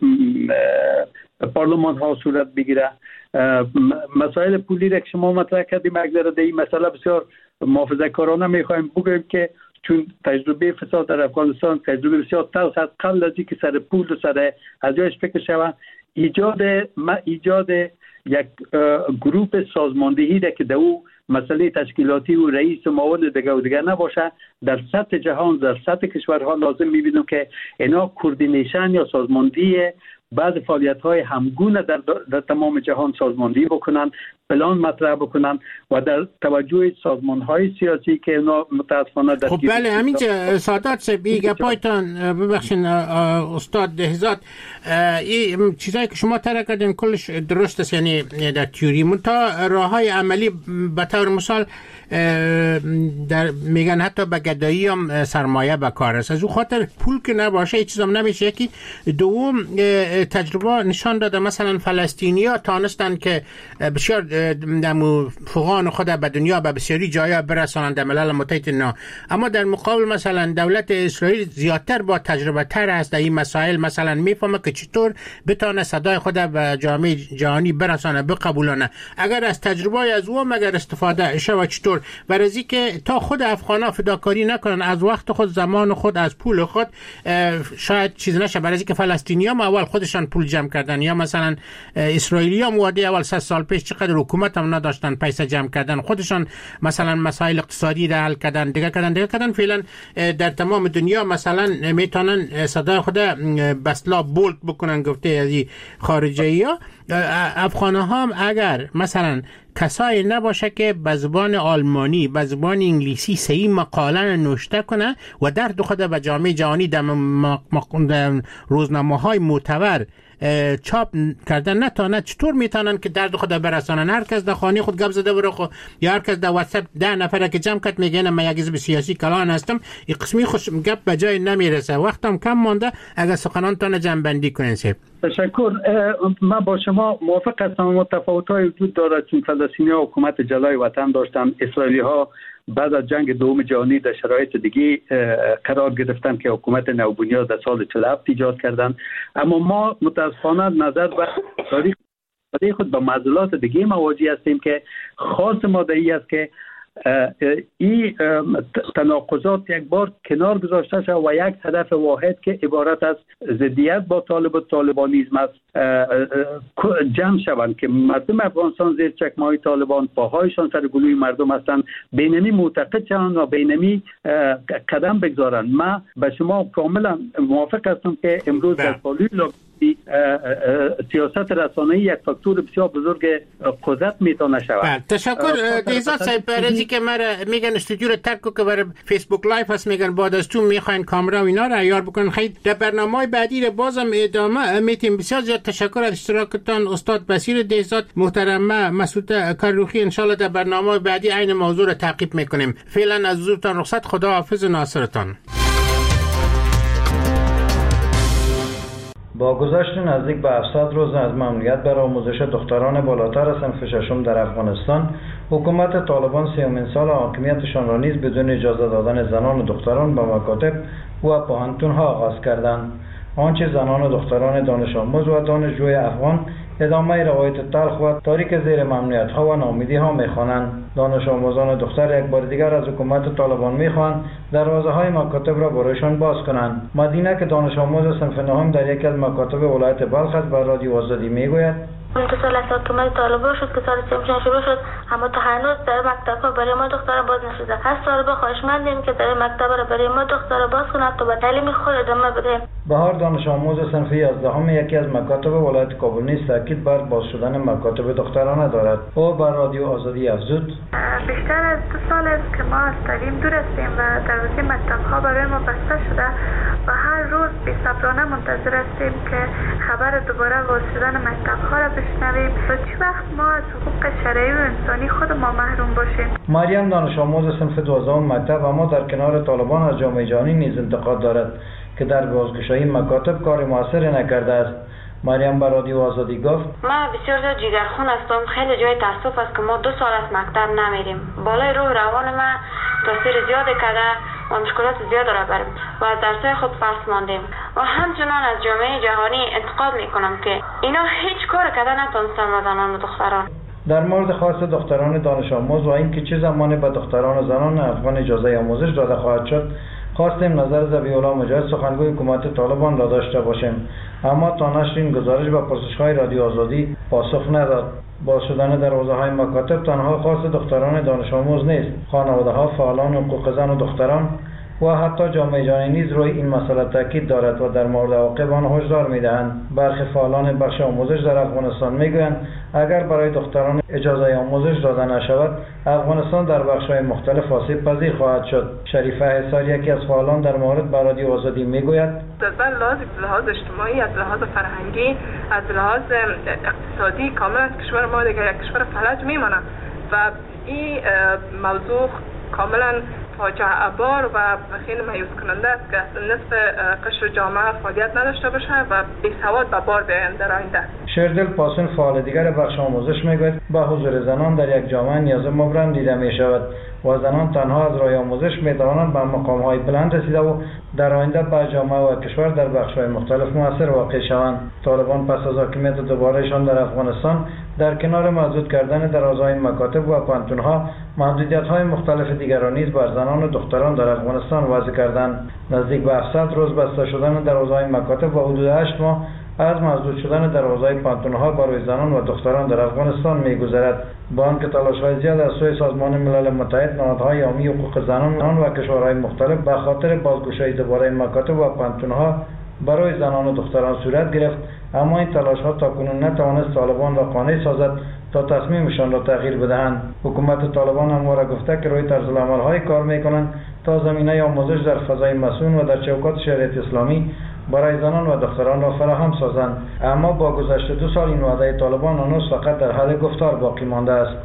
پارلمان ها صورت بگیره. مسائل پولی را که شما مطرح کردیم اگر در این مسئله بسیار محافظه‌کارانه میخوایم بگویم که چون تجربه فساد در افغانستان تجربه بسیار تلخ است، قبل از اینکه سر پول و سر ازایش فکر شود ایجاد ما ایجاد یک گروه سازماندهی ده که دو مسئله تشکیلاتی و رئیس و معاون دیگه و دیگه نباشه. در سطح جهان، در سطح کشورها لازم می‌بینیم که اینا کوردینیشن یا سازماندهی بعض فعالیت‌های همگونه در, در تمام جهان سازماندهی بکنن، پلان مطرح بکنن و در توجه سازمان‌های سیاسی که اونا متأسفانه در خب بله همینجا سادات صاحب ایگه پایتان ببخشین استاد دهزاد، این چیزایی که شما طرح کردین کلش درست است، یعنی در تیوری منتها راه‌های عملی به طور مثال در میگن حتی به گدایی هم سرمایه به کار است، از او خاطر پول که نباشه هیچ چیز هم نمیشه. یکی دوم تجربه نشان داده مثلا فلسطینی‌ها تانستن که بسیار دمو فوقان خود به دنیا به بسیاری جایا برسانند در ملل متحد نه، اما در مقابل مثلا دولت اسرائیل زیادتر با تجربه تر است در این مسائل، مثلا میفهمه که چطور بتونه صدای خود به جامعه جهانی برسانه بقبولانه. اگر از تجربه از او مگر استفاده شود چطور، برای که تا خود افغانا فداکاری نکنن از وقت خود، زمان خود، از پول خود، شاید چیز نشه. برای که فلسطینی‌ها اول خودشان پول جمع کردن، یا مثلا اسرائیلی‌ها مواده اول صد سال پیش چقدر حکومت هم نداشتن پیسه جمع کردن، خودشان مثلا مسائل اقتصادی را حل کردن، دیگه کردن دیگه کردن. فعلا در تمام دنیا مثلا میتونن صدای خود بسلا بولد بکنن گفته از خارجی‌ها. افغان‌ها هم اگر مثلا کسایی نباشه که به زبان آلمانی به زبان انگلیسی صحیح مقاله نوشته کنه و درد خود به جامعه جهانی در روزنامه‌های معتبر چاپ کردن نتانه، چطور میتونن که درد خود برسانن؟ هر کس در خانه خود گپ زده بره خو، یا هر کس در واتساپ ده نفره که جمع کرد میگه من یک حزب سیاسی کلان هستم، این قسمی خوش گپ به جای نمیرسه. وقتم کم مونده، اگر سخنانتان جمع بندی کنین سیب. تشکر. من با شما موافق هستم. متفاوت‌های وجود داره، چون فلسطینی‌ها حکومت جلای وطن داشتن، اسرائیلی‌ها بعد از جنگ دوم جهانی در شرایط دیگه قرار گرفتن که حکومت نوبنیاد در سال چهل و هفت ایجاد کردن. اما ما متاسفانه نظر به تاریخ خود به معضلات دیگه مواجه هستیم که خاص ما در این است که این تناقضات یک بار کنار گذاشته شد و یک هدف واحد که عبارت از ضدیت با طالب و طالبانیزم است جمع شوند که مردم افغانستان زیر چکمه‌های طالبان پاهایشان سر گلوی مردم هستند، بینمی معتقد شوند و بینمی قدم بگذارند. من به شما کاملا موافق هستم که امروز در پالوی سیاست رسانه‌ای یک فاکتور بسیار بزرگ قدرت میتونه شود. تشکر دیزاد صاحب. برای که مرا میگن استودیو رو ترک که برای فیسبوک لایف هست، میگن بعد از تو میخواین کامرا و اینا رو عیار بکنن. خیلی در برنامه‌های بعدی رو بازم ادامه میتیم. بسیار زیاد تشکر از اشتراکتان استاد بصیر دیزاد، محترم مسعود کروخی. ان شاء الله در برنامه‌های بعدی عین موضوع رو تعقیب میکنیم. فعلا از حضورتان رخصت. خدا حافظ و ناصرتان. با گذشت نزدیک به هفتصد روز از ممنوعیت بر آموزش دختران بالاتر صنف ششم در افغانستان، حکومت طالبان سیومین سال حاکمیتشان را نیز بدون اجازه دادن زنان و دختران به مکاتب و پوهنتون‌ها آغاز کردند. آنچه زنان و دختران دانش آموز و دانشجوی افغان ادامه روایت تلخ و تاریک زیر ممنوعیت ها و ناامیدی ها میخوانند. دانش آموزان دختر یک بار دیگر از حکومت طالبان میخوان دروازه های مکاتب را برایشان باز کنند. مدینه که دانش آموز صنف نهم در یکی از مکاتب ولایت بلخ است بر رادیو آزادی میگوید که سال از حکومت طالبان شد که سال سیمشن شروع شد، اما تا هنوز در مکتب ها برای ما دختر باز نشده. از طالبان خواهشمندیم که در مکتب را برای ما دختر باز کنند تا به تعلیم خود ادامه بدهیم. بهار دانش آموز صنف یازدهم یکی از مکاتب ولایت کابل نیز تاکید بر باز شدن مکاتب دخترانه دارد. او بر رادیو آزادی افزود: بیشتر از دو سال است که ما از تعلیم دور هستیم و دروازه مکتب ها برای ما بسته شده و هر روز بی‌صبرانه منتظر هستیم که خبر دوباره باز شدن مکتب ها را بشنویم تا چه وقت ما از حقوق شرعی و انسانی خود ما محروم باشیم. مریم دانش آموز صنف دوازدهم مکتب اما در کنار طالبان از جامعه جهانی نیز انتقاد دارد که در بازگشایی مکاتب کار موثری نکرده است. مریم بر رادیو آزادی گفت: ما بسیار زیاد جگرخون هستم. خیلی جای تاسف است که ما دو سال از مکتب نمیریم. بالای روح روان ما تاثیر زیاد کرده و مشکلات زیاد را بریم و از درسای خود فرض ماندیم و همچنان از جامعه جهانی انتقاد میکنم که اینا هیچ کار کرده نتونستن و زنان و دختران. در مورد خاص دختران دانش آموز و اینکه چه زمانی به دختران و زنان افغان اجازه آموزش داده خواهد شد، خواستیم نظر ذبیح الله مجاهد سخنگوی حکومت طالبان را داشته باشیم. اما تا نشر این گزارش به پرسش‌های رادیو آزادی پاسخ نداد. باز شدن دروازه‌های مکاتب تنها خاص دختران دانش آموز نیست. خانواده‌ها، فعالان حقوق زن و دختران و حتی جامعه جهانی نیز روی این مسئله تاکید دارد و در مورد عواقب آن هشدار می‌دهند. برخی فعالان بخش آموزش در افغانستان می‌گویند اگر برای دختران اجازه آموزش داده نشود، افغانستان در بخش‌های مختلف آسیب پذیر خواهد شد. شریفه حسار یکی از فعالان در مورد به رادیو آزادی می‌گوید: از لحاظ لحاظ اجتماعی، از لحاظ فرهنگی، از لحاظ اقتصادی کاملا کشور ما دیگر یک کشور فلج می‌ماند و این موضوع کاملا فاجعه بار و خیلی مایوس کننده است که نصف قشر جامعه فعالیت نداشته باشه و بی‌سواد به بار بیایند در آینده. شردل پاسون فعال دیگر بخش آموزش میگوید به حضور زنان در یک جامعه نیاز مبرم دیده می شود و زنان تنها از راه آموزش می توانند به مقام های بلند رسیده و در آینده به جامعه و کشور در بخش های مختلف مؤثر واقع شوند. طالبان پس از حاکمیت دوبارهشان در افغانستان در کنار محدود کردن درازهای مکاتب و پانتونها، محدودیت های مختلف دیگر را نیز بر زنان و دختران در افغانستان وضع کردند. نزدیک به هفتصد روز بسته شدن درازهای مکاتب و حدود هشت ماه از محدود شدن دروازهای پانتونها برای زنان و دختران در افغانستان می‌گذرد. با آنکه تلاش‌های زیاد از سوی سازمان ملل متحد، نهادهای حامی حقوق زنان و کشورهای مختلف به خاطر بازگشایی دوباره مکاتب و پانتونها برای زنان و دختران صورت گرفت، اما این تلاش‌ها تاکنون نتوانست طالبان را قانع سازد تا تصمیمشان را تغییر بدهند. حکومت طالبان همواره گفته که روی طرز العمل‌های کار می‌کنند تا زمینه آموزش در فضای مسئول و در چوکات شریعت اسلامی برای زنان و دختران را فراهم سازند، اما با گذشت دو سال این وعده طالبان هنوز فقط در حد گفتار باقی مانده است.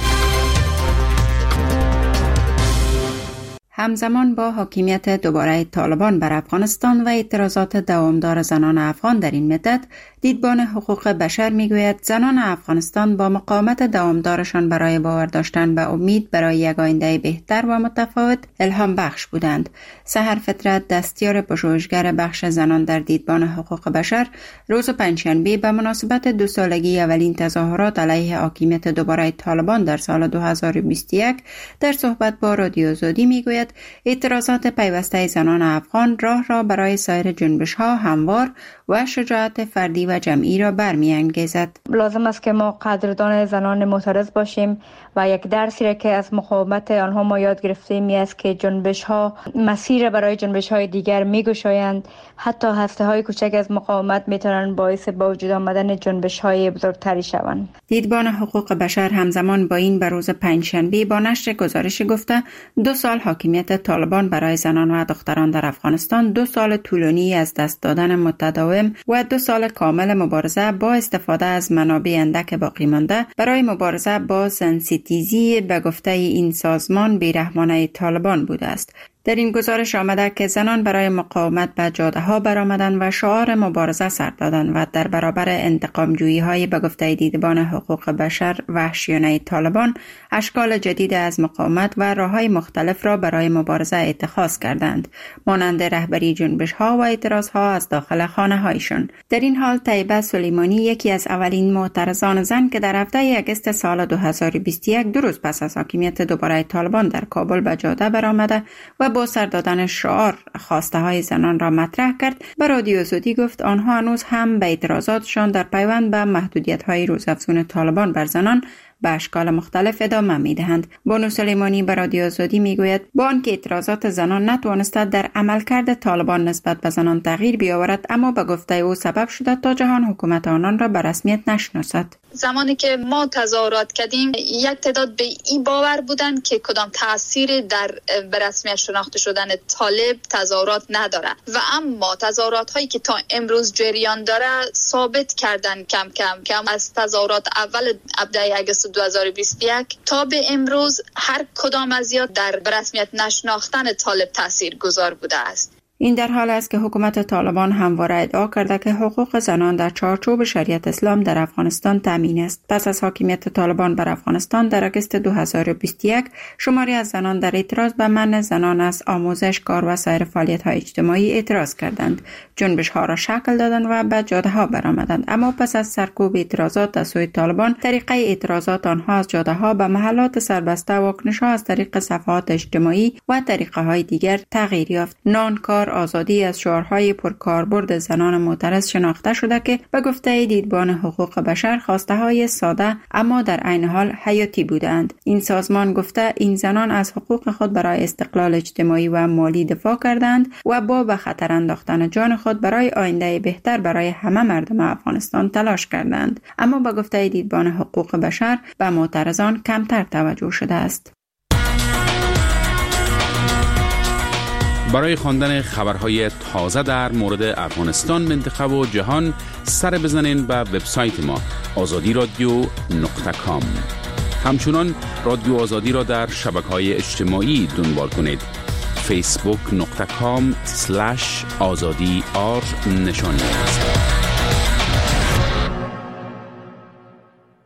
همزمان با حاکمیت دوباره طالبان بر افغانستان و اعتراضات دوامدار زنان افغان در این مدت، دیدبان حقوق بشر میگوید زنان افغانستان با مقاومت دوامدارشان برای باور داشتن به امید برای یک آینده بهتر و متفاوت الهام بخش بودند. سحر فطرت، دستیار پژوهشگر بخش زنان در دیدبان حقوق بشر، روز پنجشنبه به مناسبت دو سالگی اولین تظاهرات علیه حاکمیت دوباره طالبان در سال دو هزار و بیست و یک در صحبت با رادیو آزادی میگوید اعتراضات پیوسته زنان افغان راه را برای سایر جنبش‌ها هموار و شجاعت فردی و جمعی را برمی‌انگیزد. لازم است که ما قدردان زنان معترض باشیم و یک درسی را که از مقاومت آنها ما یاد گرفتیم است که جنبش‌ها مسیر برای جنبش‌های دیگر می‌گشایند. حتی هسته‌های کوچک از مقاومت می‌توانند باعث به وجود آمدن جنبش‌های بزرگتری شوند. دیدبان حقوق بشر همزمان با این به روز پنجشنبه با نشر گزارش گفته دو سال حاکمیت طالبان برای زنان و دختران در افغانستان، دو سال طولانی از دست دادن متداوم و دو سال کامل مبارزه با استفاده از منابع اندک باقی مانده برای مبارزه با سنسیتیزی به گفته این سازمان بیرحمانه طالبان بوده است. در این گزارش آمده که زنان برای مقاومت به جاده ها برآمدند و شعار مبارزه سر دادند و در برابر انتقام جویی های به گفته دیدبان حقوق بشر وحشیانه طالبان اشکال جدید از مقاومت و راه‌های مختلف را برای مبارزه اتخاذ کردند، مانند رهبری جنبش ها و اعتراض ها از داخل خانه هایشان. در این حال طیبه سلیمانی، یکی از اولین معترضان زن که در هفته آگوست سال دو هزار و بیست و یک دو روز پس از حاکمیت دوباره طالبان در کابل به جاده برآمده و با سر دادن شعار خواسته های زنان را مطرح کرد، به رادیو آزادی گفت آنها هنوز هم به اعتراضاتشان در پیوند به محدودیت های روزافزون طالبان بر زنان به اشکال مختلف ادامه می‌دهند. بانو سلیمانی به رادیو آزادی میگوید با آنکه اعتراضات زنان نتوانسته در عملکرد طالبان نسبت به زنان تغییر بیاورد، اما به گفته او سبب شده تا جهان حکومت آنان را به رسمیت نشناسد. زمانی که ما تظاهرات کردیم، یک تعداد به این باور بودند که کدام تأثیر در به رسمیت شناخته شدن طالب تظاهرات نداره و اما تظاهرات هایی که تا امروز جریان داره ثابت کردن کم کم کم از تظاهرات اول ابتدای آگوست دو هزار و بیست و یک تا به امروز هر کدام از یا در به رسمیت نشناختن طالب تأثیر گذار بوده است. این در حال است که حکومت طالبان همواره ادعا کرده که حقوق زنان در چارچوب شریعت اسلام در افغانستان تامین است. پس از حاکمیت طالبان بر افغانستان در آگوست دو هزار و بیست و یک، شماری از زنان در اعتراض به منع زنان از آموزش، کار و سایر فعالیت‌های اجتماعی اعتراض کردند. جنبش‌ها را شکل دادند و به جاده‌ها برآمدند، اما پس از سرکوب اعتراضات از سوی طالبان، طریقه اعتراضات آنها از جاده‌ها به محلات سربسته، واکنش‌ها از طریق صفحات اجتماعی و طریقه‌های دیگر تغییر یافت. نانکار، بسیار آزادی از شعارهای پرکاربرد زنان معترض شناخته شده که به گفته دیدبان حقوق بشر خواسته های ساده اما در عین حال حیاتی بودند. این سازمان گفته این زنان از حقوق خود برای استقلال اجتماعی و مالی دفاع کردند و با به خطر انداختن جان خود برای آینده بهتر برای همه مردم افغانستان تلاش کردند. اما به گفته دیدبان حقوق بشر به معترضان کمتر توجه شده است. برای خواندن خبرهای تازه در مورد افغانستان، منطقه و جهان سر بزنین به وبسایت ما آزادی رادیو نقطه کام. همچنان رادیو آزادی را در شبکه‌های اجتماعی دنبال کنید. فیسبوک نقطه کام سلش آزادی آر نشانی است.